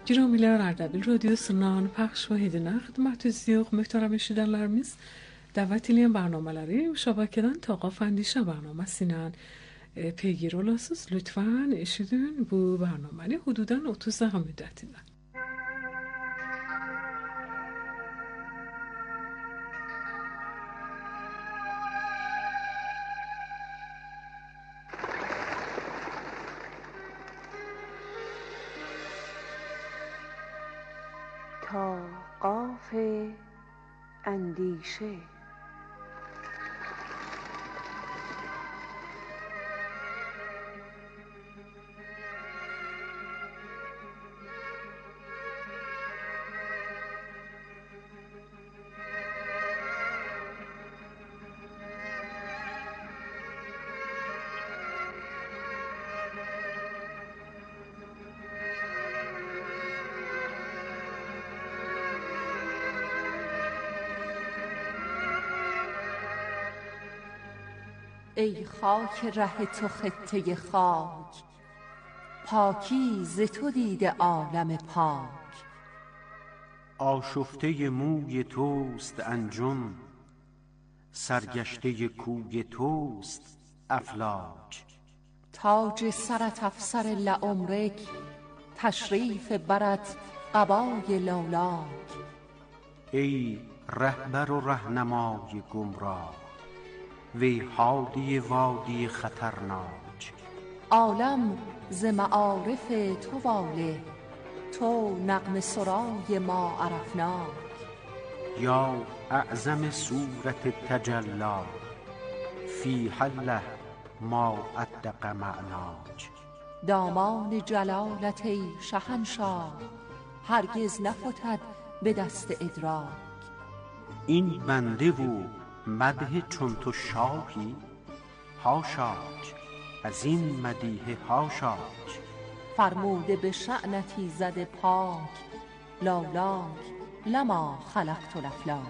Speaker 2: Giromiler Ardabil Radyosu'ndan payş ve hedine xidmətinizdəyik. Möhtərəm eşidənlərimiz, dəvət edən برنامه‌ləri şəbəkədən Taqaf Əndişə برنامه‌sinin پیگیر olasınız. Lütfen eşidin bu برنامه‌ni hududan otuz dəqiqə müddətində.
Speaker 12: تا قاف اندیشه
Speaker 13: ای خاک ره تو خطه خاک، پاکی ز تو دیده عالم پاک.
Speaker 14: آشفته موی توست انجم، سرگشته کوی توست افلاک.
Speaker 13: تاج سرت افسر لعمرک، تشریف برت قبای لولاک.
Speaker 14: ای رهبر و رهنمای گمراه، وی هادی وادی خطرناک.
Speaker 13: عالم ز معارف تو واله، تو نغمه سرای ما عرفناک.
Speaker 14: یا اعظم صورت تجلا، فی حله ما ادق معناک.
Speaker 13: دامان جلالت ای شهنشاه، هرگز نفتد به دست ادراک.
Speaker 14: این بنده و مدح چون تو شاهی، هاشاک از این مدیح هاشاک.
Speaker 13: فرموده به شأنتی زده پاک، لولاک لما خلقت الافلاک.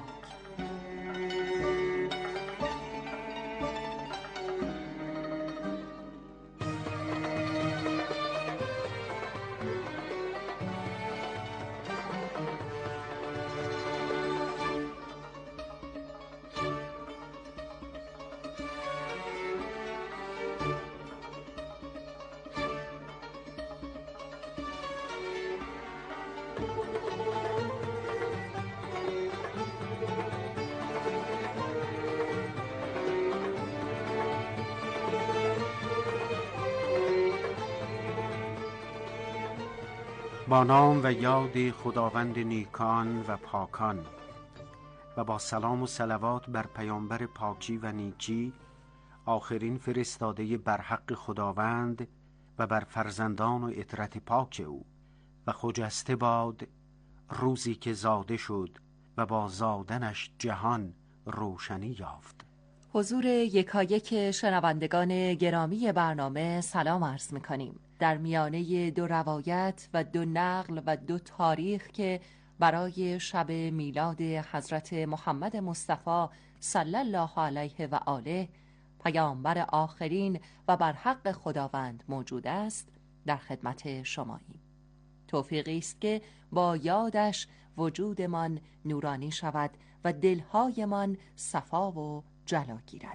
Speaker 14: با نام و یاد خداوند نیکان و پاکان و با سلام و صلوات بر پیامبر پاکی و نیکی، آخرین فرستاده برحق خداوند و بر فرزندان و عترت پاک او. و خجسته باد روزی که زاده شد و با زادنش جهان روشنی یافت.
Speaker 13: حضور یکایک شنوندگان گرامی برنامه سلام عرض می‌کنیم. در میانه دو روایت و دو نقل و دو تاریخ که برای شب میلاد حضرت محمد مصطفی صلی الله علیه و آله پیامبر آخرین و برحق خداوند موجود است، در خدمت شماییم. توفیقی است که با یادش وجودمان نورانی شود و دلهایمان صفا و جلا گیرد.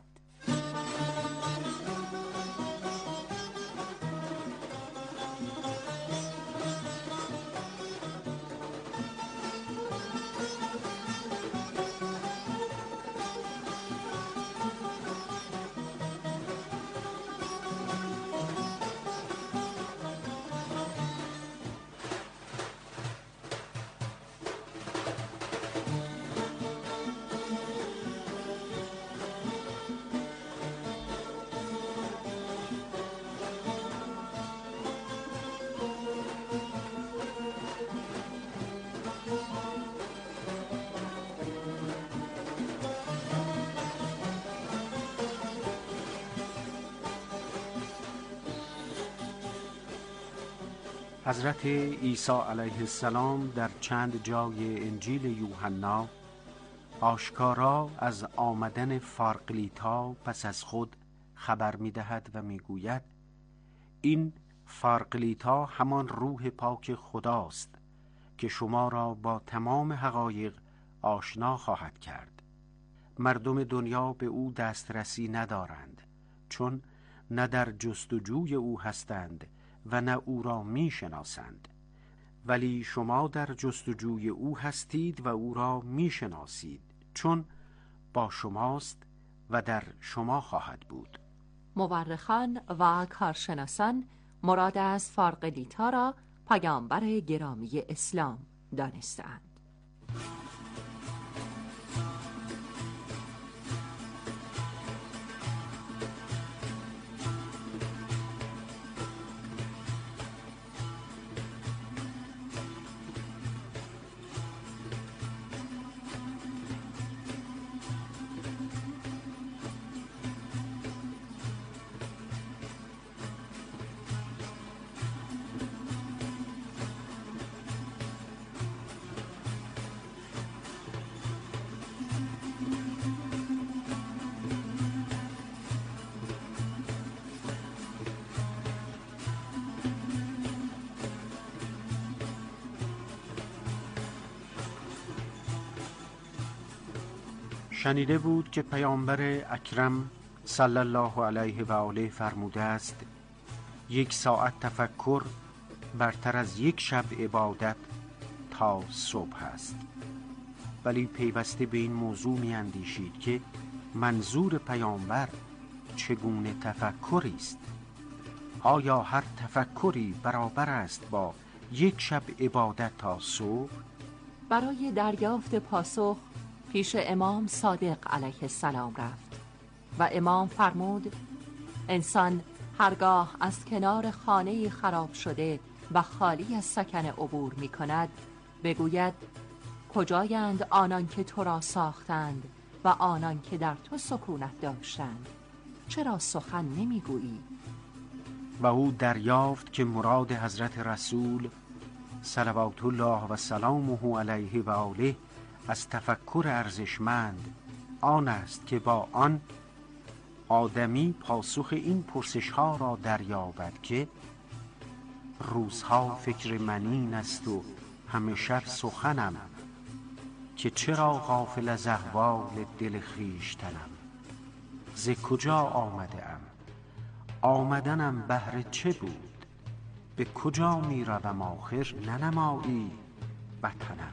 Speaker 14: حضرت عیسی علیه السلام در چند جای انجیل یوحنا آشکارا از آمدن فارقلیتا پس از خود خبر می دهد و می گوید این فارقلیتا همان روح پاک خداست که شما را با تمام حقایق آشنا خواهد کرد. مردم دنیا به او دسترسی ندارند، چون نه در جستجوی او هستند و نه او را می شناسند. ولی شما در جستجوی او هستید و او را می شناسید، چون با شماست و در شما خواهد بود.
Speaker 13: مورخان و کارشناسان مراد از فارغلیتا را پیامبر گرامی اسلام دانستند.
Speaker 14: شنیده بود که پیامبر اکرم صلی الله علیه و آله فرموده است یک ساعت تفکر برتر از یک شب عبادت تا صبح است. ولی پیوسته به این موضوع می اندیشید که منظور پیامبر چگونه تفکری است. آیا هر تفکری برابر است با یک شب عبادت تا صبح؟
Speaker 13: برای دریافت پاسخ پیش امام صادق علیه السلام رفت و امام فرمود انسان هرگاه از کنار خانه خراب شده و خالی از سکن عبور می کند بگوید کجایند آنان که تو را ساختند و آنان که در تو سکونت داشتند، چرا سخن نمی گویی؟
Speaker 14: و او دریافت که مراد حضرت رسول صلوات الله و سلامه علیه و آله از تفکر ارزشمند آن است که با آن آدمی پاسخ این پرسش ها را دریابد که روزها فکر من این است و همه شب سخنم که چرا غافل از احوال دل خویشتنم. ز کجا آمده ام؟ آمدنم بهر چه بود؟ به کجا می روم آخر ننمایی وطنم.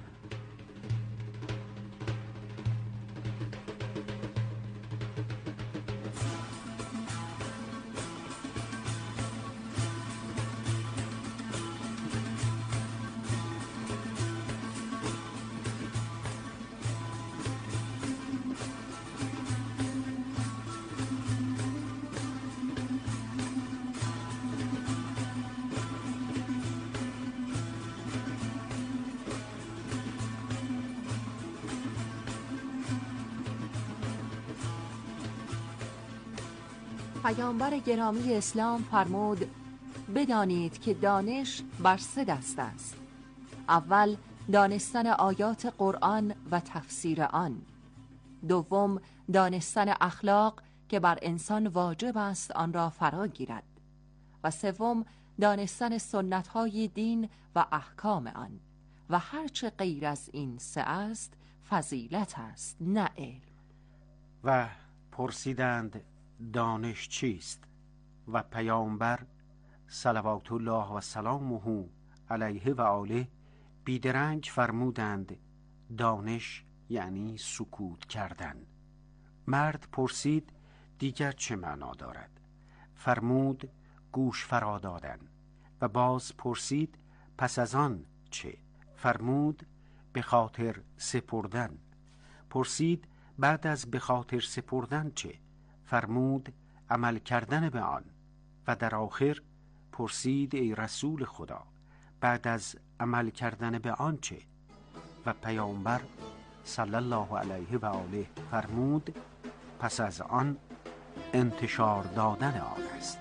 Speaker 13: پیامبر گرامی اسلام فرمود بدانید که دانش بر سه دست است. اول دانستن آیات قرآن و تفسیر آن. دوم دانستن اخلاق که بر انسان واجب است آن را فرا گیرد. و سوم دانستن سنت‌های دین و احکام آن. و هرچه غیر از این سه است فضیلت است نه علم.
Speaker 14: و پرسیدند دانش چیست؟ و پیامبر صلوات الله و سلامه علیه و آله بیدرنگ فرمودند دانش یعنی سکوت کردن. مرد پرسید دیگر چه معنا دارد؟ فرمود گوش فرا دادن. و باز پرسید پس از آن چه؟ فرمود به خاطر سپردن. پرسید بعد از به خاطر سپردن چه؟ فرمود عمل کردن به آن. و در آخر پرسید ای رسول خدا بعد از عمل کردن به آن چه؟ و پیامبر صلی الله علیه و آله فرمود پس از آن انتشار دادن آن است.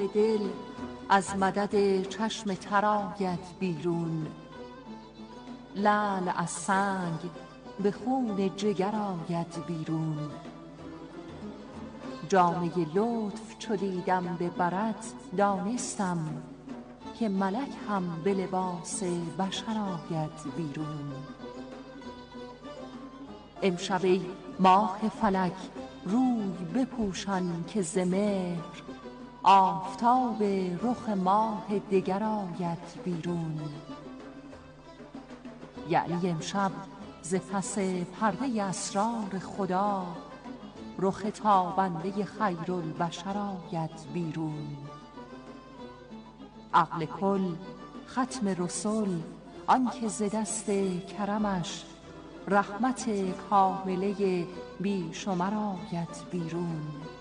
Speaker 13: دل از مدد چشم تر آید بیرون. لعل از سنگ به خون جگر آید بیرون. جامه لطف چو دیدم به برت دانستم که ملک هم به لباس بشر آید بیرون. امشب ای ماه فلک روی بپوشان که ز مهر آفتاب رخ ماه دگر آید بیرون. یعنی امشب ز پس پرده اسرار خدا رخ تابنده خیرالبشر آید بیرون. عقل کل ختم رسل آنکه ز دست کرمش رحمت کامله بی شمر آید بیرون.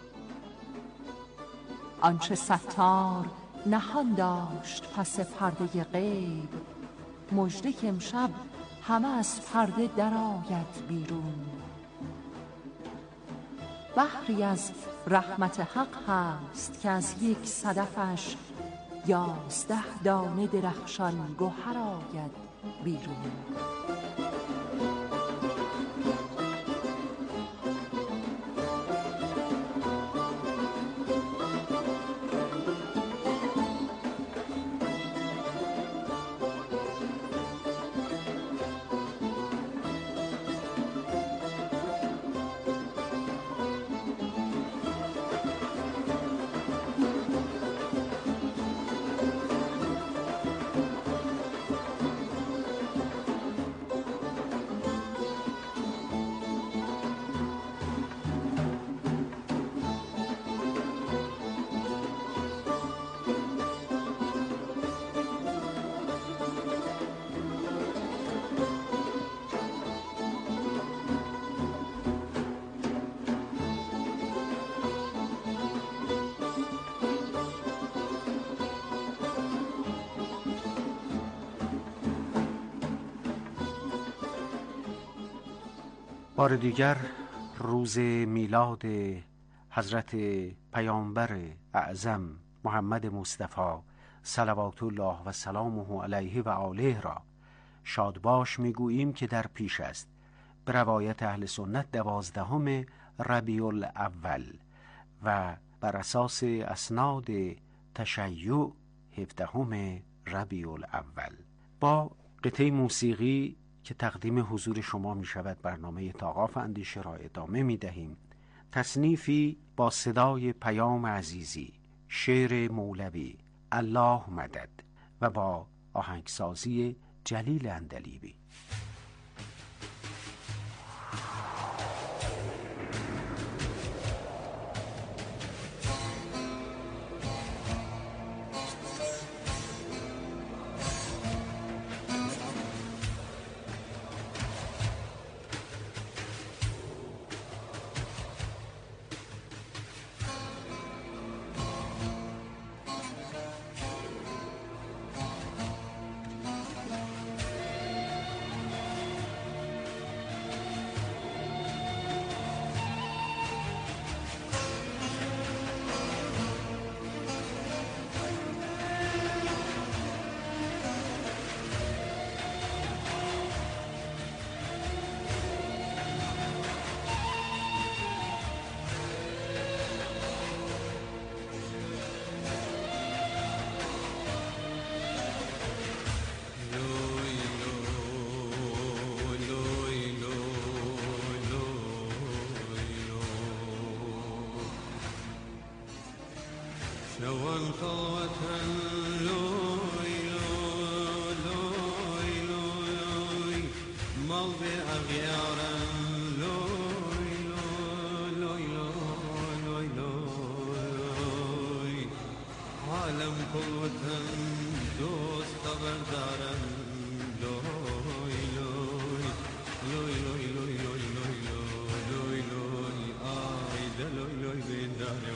Speaker 13: آنچه ستار نهان داشت پس پرده غیب مژده که امشب همه از پرده در آید بیرون. بحری از رحمت حق هست که از یک صدفش یازده دانه درخشان گوهر آید بیرون.
Speaker 14: بار دیگر روز میلاد حضرت پیامبر اعظم محمد مصطفی صلوات الله و سلامه علیه و آله را شادباش میگوییم که در پیش است. به روایت اهل سنت دوازدهم ربیع الاول و بر اساس اسناد تشیع هفدهم ربیع الاول. با قطعه موسیقی که تقدیم حضور شما می شود برنامه طاقاف اندیشه را ادامه می دهیم. تصنیفی با صدای پیام عزیزی، شعر مولوی الله مدد و با آهنگسازی جلیل اندلیبی.
Speaker 15: شوان خواتن لوی لوی لوی لوی مال به اغیارن لوی لوی لوی لوی عالم قوتن دوست خبر دارن لوی لوی لوی لوی لوی لوی لوی لوی آی دلوی لوی بینداره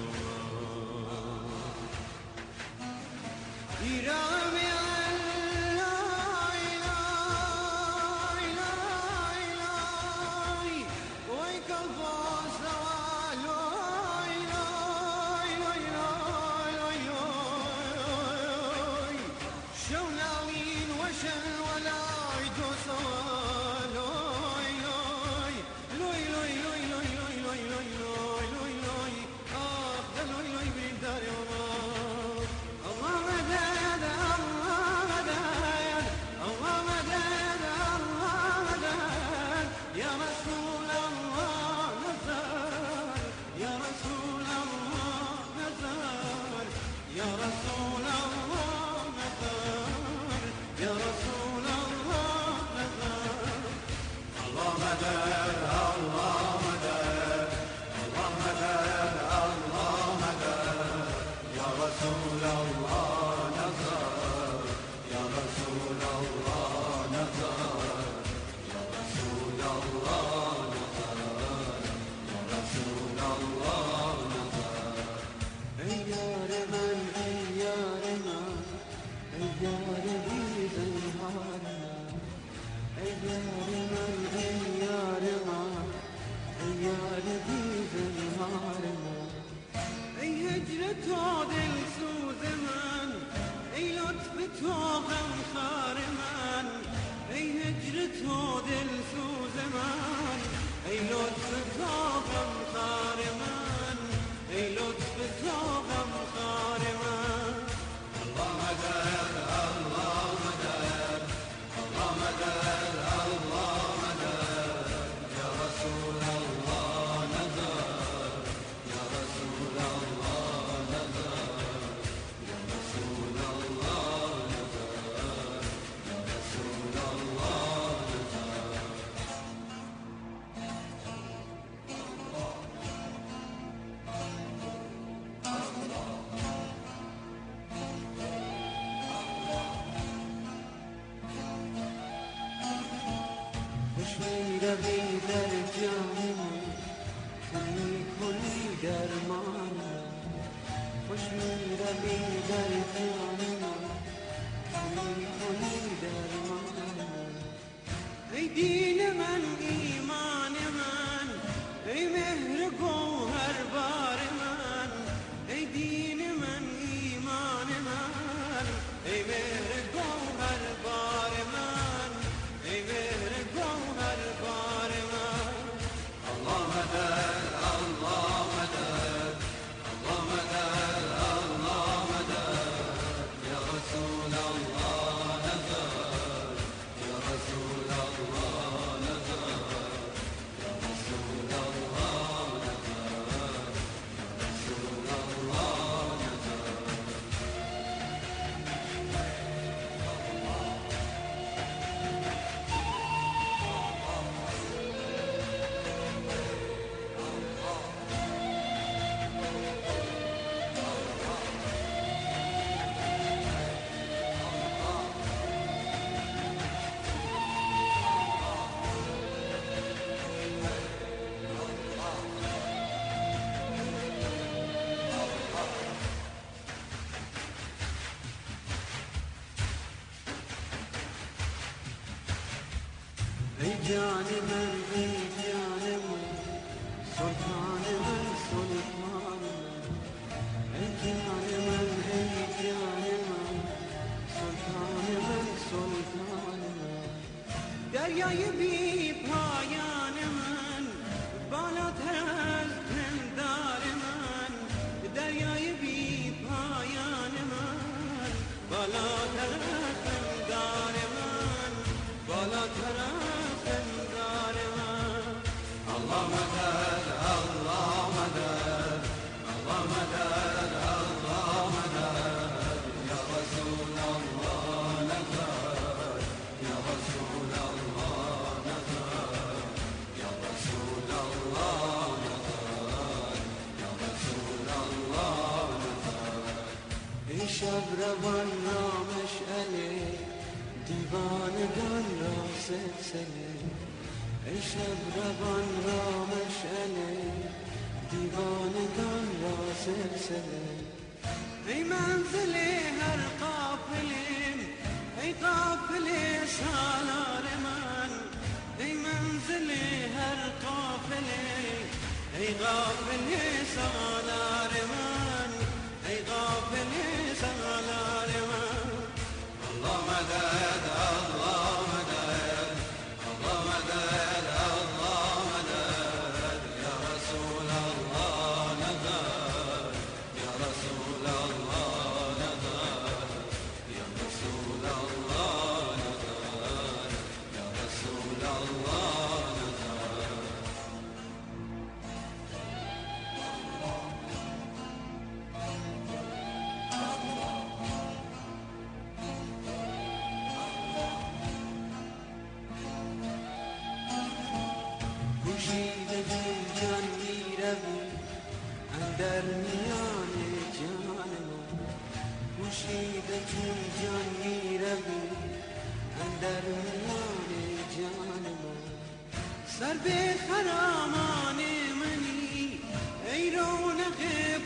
Speaker 15: مدد الله مدد الله مدد الله مدد یا رسول الله نظر یا رسول الله نظر یا رسول الله نظر یا رسول الله نظر ای یار من ای یار من ای یار بی زنهار من ای یار من ای یار من ای یار بی زنهار من ای هجر تو دل سوز من ای لطف تو غمخوار من ای هجر تو دل سوز من ای لطف تو غمخوار من ای لطف تو غمخوار من الله مدد الله مدد الله مدد الله مدد یا رسول الله نظر یا رسول الله نظر یا رسول الله نظر یا رسول الله نظر خوش می روی در جان من تو می کنی درمان من خوش می روی در جان من تو می کنی درمان من ای دین من ایمان من ای مهر گوهر بار من ای دین من ایمان من ای مهر گوهر بار من ای مهر گوهر بار من الله مدد الله مدد الله مدد الله مدد یا رسول الله نظر یا رسول الله نظر یا رسول الله نظر یا رسول الله نظر ای جان من ای جان من سلطان من سلطان من ای جان من ای جان من سلطان من سلطان من دریای بی پایان من بالاتر از پندار من دریای بی پایان من بالاتر از پندار من بالاتر از پندار من الله مدد الله مدد الله مدد الله مدد یا رسول الله نظر یا رسول الله نظر یا رسول الله نظر یا رسول الله نظر ای شب روان را مشعله دیوانگان را سلسله ای شب روان را مشعله دیوانگان را سلسله ای منزل هر قافله ای قافله سالار من ای منزل هر قافله ای قافله سالار من ای قافله سالار من الله مدد الله مدد الله مدد الله مدد یا رسول الله نظر یا رسول الله نظر یا رسول الله نظر یا اندر میان جان من پوشیده چون جان میروی اندر میان جان من سر به خرامان منی ای رونق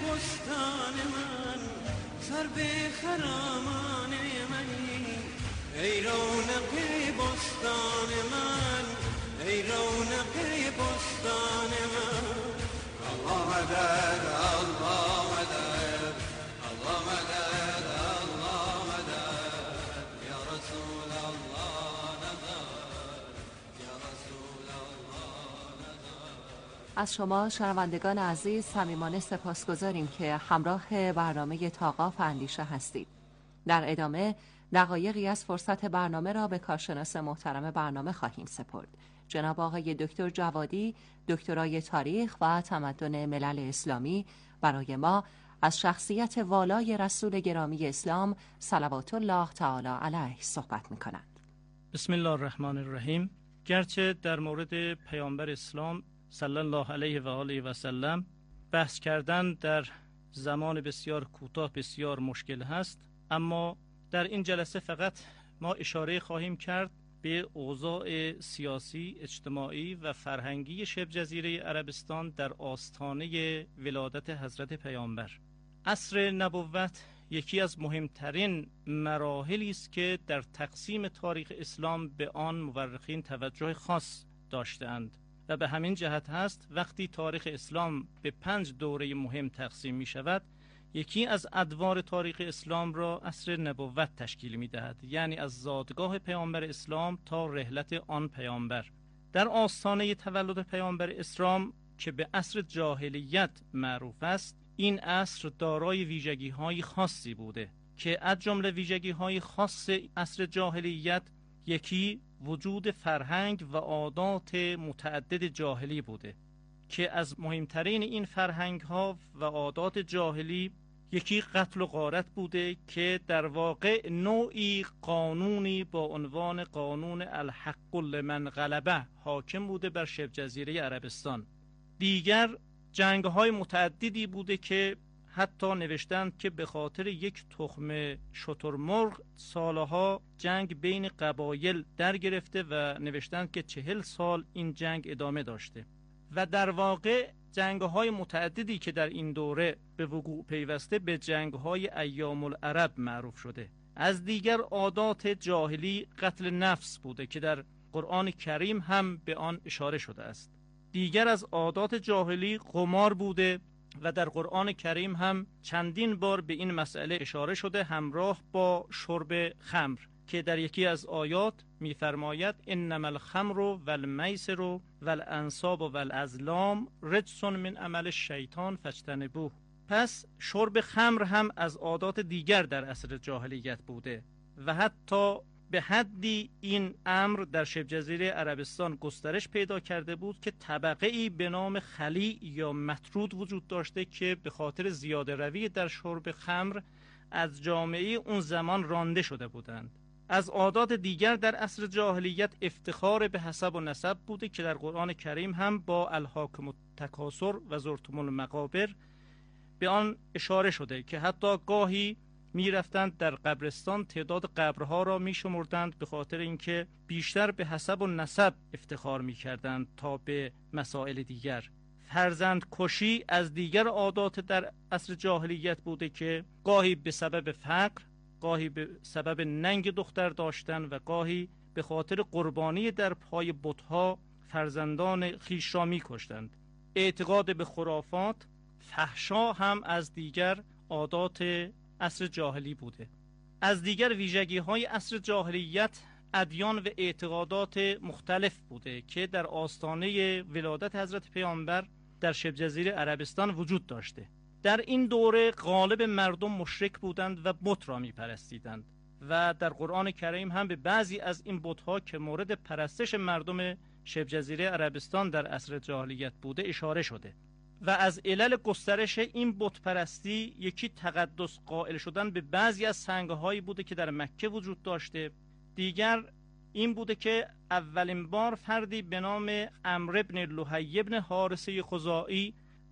Speaker 15: بستان من سر به خرامان منی ای رونق بستان من ای رونق بستان من الله مدد الله مدد الله مدد الله مدد یا رسول الله نظر یا رسول الله نظر.
Speaker 13: از شما شنوندگان عزیز صمیمانه سپاسگزاریم که همراه برنامه طاقات اندیشه هستید. در ادامه دقایقی از فرصت برنامه را به کارشناس محترم برنامه خواهیم سپرد. جناب آقای دکتر جوادی، دکترای تاریخ و تمدن ملل اسلامی، برای ما از شخصیت والای رسول گرامی اسلام صلوات الله تعالی علیه صحبت می‌کنند.
Speaker 16: بسم الله الرحمن الرحیم. گرچه در مورد پیامبر اسلام صلی الله علیه و آله و سلم بحث کردن در زمان بسیار کوتاه بسیار مشکل هست، اما در این جلسه فقط ما اشاره خواهیم کرد به اوضاع سیاسی، اجتماعی و فرهنگی شبه جزیره عربستان در آستانه ولادت حضرت پیامبر. عصر نبوت یکی از مهمترین مراحلی است که در تقسیم تاریخ اسلام به آن مورخین توجه خاص داشته‌اند و به همین جهت هست وقتی تاریخ اسلام به پنج دوره مهم تقسیم می شود، یکی از ادوار تاریخ اسلام را عصر نبوت تشکیل می دهد، یعنی از زادگاه پیامبر اسلام تا رحلت آن پیامبر. در آستانه تولد پیامبر اسلام که به عصر جاهلیت معروف است، این عصر دارای ویژگی‌های خاصی بوده که از جمله ویژگی‌های خاص عصر جاهلیت یکی وجود فرهنگ و عادات متعدد جاهلی بوده که از مهمترین این فرهنگ‌ها و عادات جاهلی یکی قتل و غارت بوده که در واقع نوعی قانونی با عنوان قانون الحق لمن غلبه حاکم بوده بر شبه جزیره عربستان. دیگر جنگ‌های متعددی بوده که حتی نوشتند که به خاطر یک تخم شترمرغ سالها جنگ بین قبایل در گرفته و نوشتند که چهل سال این جنگ ادامه داشته و در واقع جنگ‌های متعددی که در این دوره به وقوع پیوسته به جنگ‌های ایام العرب معروف شده. از دیگر عادات جاهلی قتل نفس بوده که در قرآن کریم هم به آن اشاره شده است. دیگر از عادات جاهلی قمار بوده و در قرآن کریم هم چندین بار به این مسئله اشاره شده همراه با شرب خمر که در یکی از آیات می‌فرماید انما الخمر والمیسر والانصاب والازلام رجس من عمل الشیطان فاجتنبوه. پس شرب خمر هم از عادات دیگر در عصر جاهلیت بوده و حتی به حدی این امر در شبه جزیره عربستان گسترش پیدا کرده بود که طبقه ای به نام خلی یا مطرود وجود داشته که به خاطر زیاده روی در شرب خمر از جامعه اون زمان رانده شده بودند. از عادات دیگر در عصر جاهلیت افتخار به حسب و نسب بوده که در قرآن کریم هم با الهاکم التکاثر و زرتم المقابر به آن اشاره شده که حتی گاهی می رفتند در قبرستان تعداد قبرها را می شمردند به خاطر اینکه بیشتر به حسب و نسب افتخار می کردند تا به مسائل دیگر. فرزند کشی از دیگر عادات در عصر جاهلیت بوده که گاهی به سبب فقر، گاهی به سبب ننگ دختر داشتن و گاهی به خاطر قربانی در پای بت‌ها فرزندان خویش را می کشتند. اعتقاد به خرافات، فحشا هم از دیگر عادات عصر جاهلی بوده. از دیگر ویژگی های عصر جاهلیت ادیان و اعتقادات مختلف بوده که در آستانه ولادت حضرت پیامبر در شبه جزیره عربستان وجود داشته. در این دوره غالب مردم مشرک بودند و بت را می پرستیدند و در قرآن کریم هم به بعضی از این بت‌ها که مورد پرستش مردم شبه جزیره عربستان در عصر جاهلیت بوده اشاره شده. و از علل گسترش این بت پرستی یکی تقدس قائل شدن به بعضی از سنگ‌هایی بوده که در مکه وجود داشته. دیگر این بوده که اولین بار فردی به نام عمرو بن لحی بن حارثه خزاعی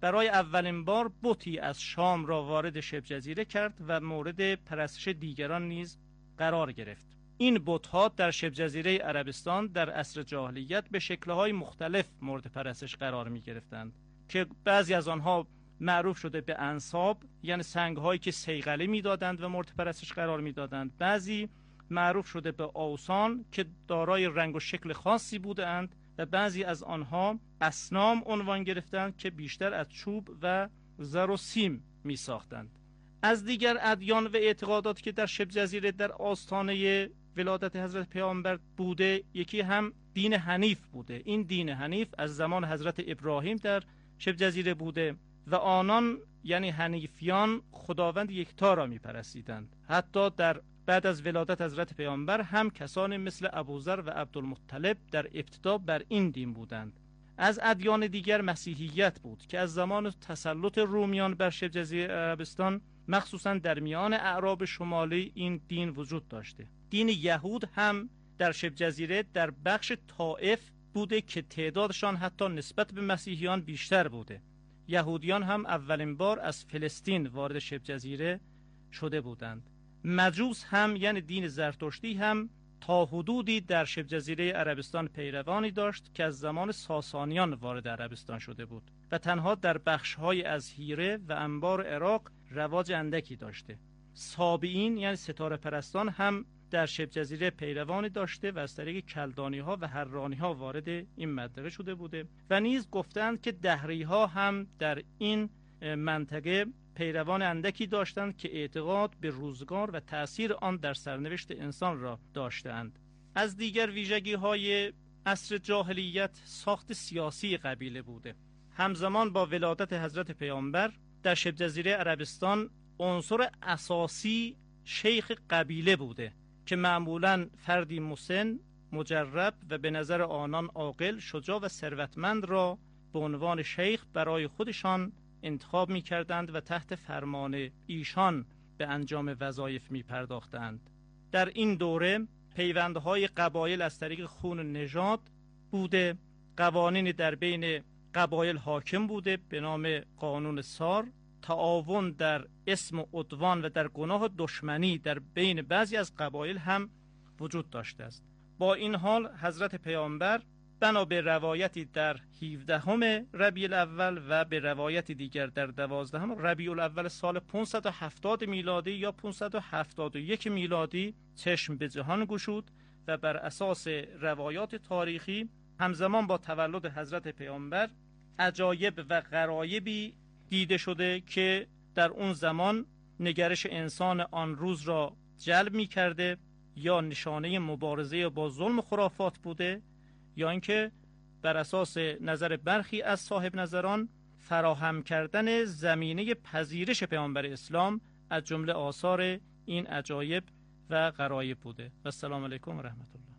Speaker 16: برای اولین بار بتی از شام را وارد شبه جزیره کرد و مورد پرستش دیگران نیز قرار گرفت. این بت‌ها در شبه جزیره عربستان در عصر جاهلیت به شکل‌های مختلف مورد پرستش قرار می‌گرفتند که بعضی از آنها معروف شده به انصاب، یعنی سنگ‌هایی که صیقلی می‌دادند و مورد پرستش قرار می‌دادند. بعضی معروف شده به اوثان که دارای رنگ و شکل خاصی بودند و بعضی از آنها اصنام عنوان گرفتند که بیشتر از چوب و زر و سیم می ساختند. از دیگر ادیان و اعتقادات که در شبه جزیره در آستانه ولادت حضرت پیامبر بوده، یکی هم دین حنیف بوده. این دین حنیف از زمان حضرت ابراهیم در شبه جزیره بوده و آنان یعنی حنیفیان خداوند یکتا را می پرستیدند. حتی در بعد از ولادت حضرت پیامبر هم کسانی مثل ابوذر و عبدالمطلب در ابتدا بر این دین بودند. از ادیان دیگر مسیحیت بود که از زمان تسلط رومیان بر شبه جزیره عربستان مخصوصا در میان اعراب شمالی این دین وجود داشته. دین یهود هم در شبه جزیره در بخش طائف بوده که تعدادشان حتی نسبت به مسیحیان بیشتر بوده. یهودیان هم اولین بار از فلسطین وارد شبه جزیره شده بودند. مجوس هم یعنی دین زرتشتی هم تا حدودی در شبه جزیره عربستان پیروانی داشت که از زمان ساسانیان وارد عربستان شده بود و تنها در بخش‌های از هیره و انبار عراق رواج اندکی داشته. سابئین یعنی ستاره پرستان هم در شبه جزیره پیروانی داشته و از طریق کلدانی‌ها و حرانی‌ها وارد این منطقه شده بوده و نیز گفتند که دهری‌ها هم در این منطقه پیروان اندکی داشتند که اعتقاد به روزگار و تأثیر آن در سرنوشت انسان را داشتند. از دیگر ویژگی‌های عصر جاهلیت ساخت سیاسی قبیله بوده. همزمان با ولادت حضرت پیامبر در شبه جزیره عربستان عنصر اساسی شیخ قبیله بوده که معمولاً فردی مسن، مجرب و به نظر آنان عاقل، شجاع و ثروتمند را به عنوان شیخ برای خودشان انتخاب می کردند و تحت فرمان ایشان به انجام وظایف می پرداختند. در این دوره پیوندهای قبایل از طریق خون و نژاد بوده. قوانین در بین قبایل حاکم بوده به نام قانون سار. تعاون در اسم و عدوان و در گناه دشمنی در بین بعضی از قبایل هم وجود داشته است. با این حال حضرت پیامبر بنا به روایتی در هفدهم ربیع الاول و به روایتی دیگر در دوازدهم ربیع الاول سال پانصد و هفتاد میلادی یا پانصد و هفتاد و یک میلادی چشم به جهان گشود و بر اساس روایات تاریخی همزمان با تولد حضرت پیامبر عجایب و غرایبی دیده شده که در اون زمان نگرش انسان آن روز را جلب می کرده یا نشانه مبارزه با ظلم و خرافات بوده یا اینکه بر اساس نظر برخی از صاحب نظران فراهم کردن زمینه پذیرش پیامبر اسلام از جمله آثار این عجایب و غرایب بوده. و السلام علیکم و رحمت الله.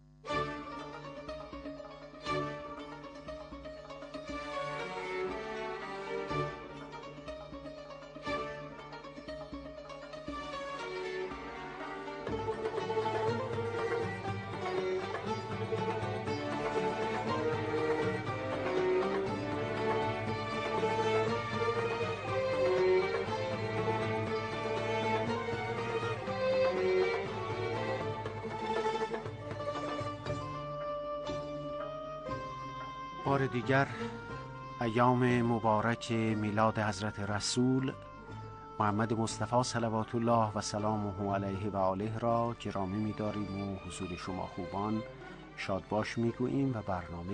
Speaker 14: بار دیگر ایام مبارک میلاد حضرت رسول محمد مصطفی صلوات الله و سلامه علیه و آله را گرامی می‌داریم و حضور شما خوبان شاد باش می‌گوییم و برنامه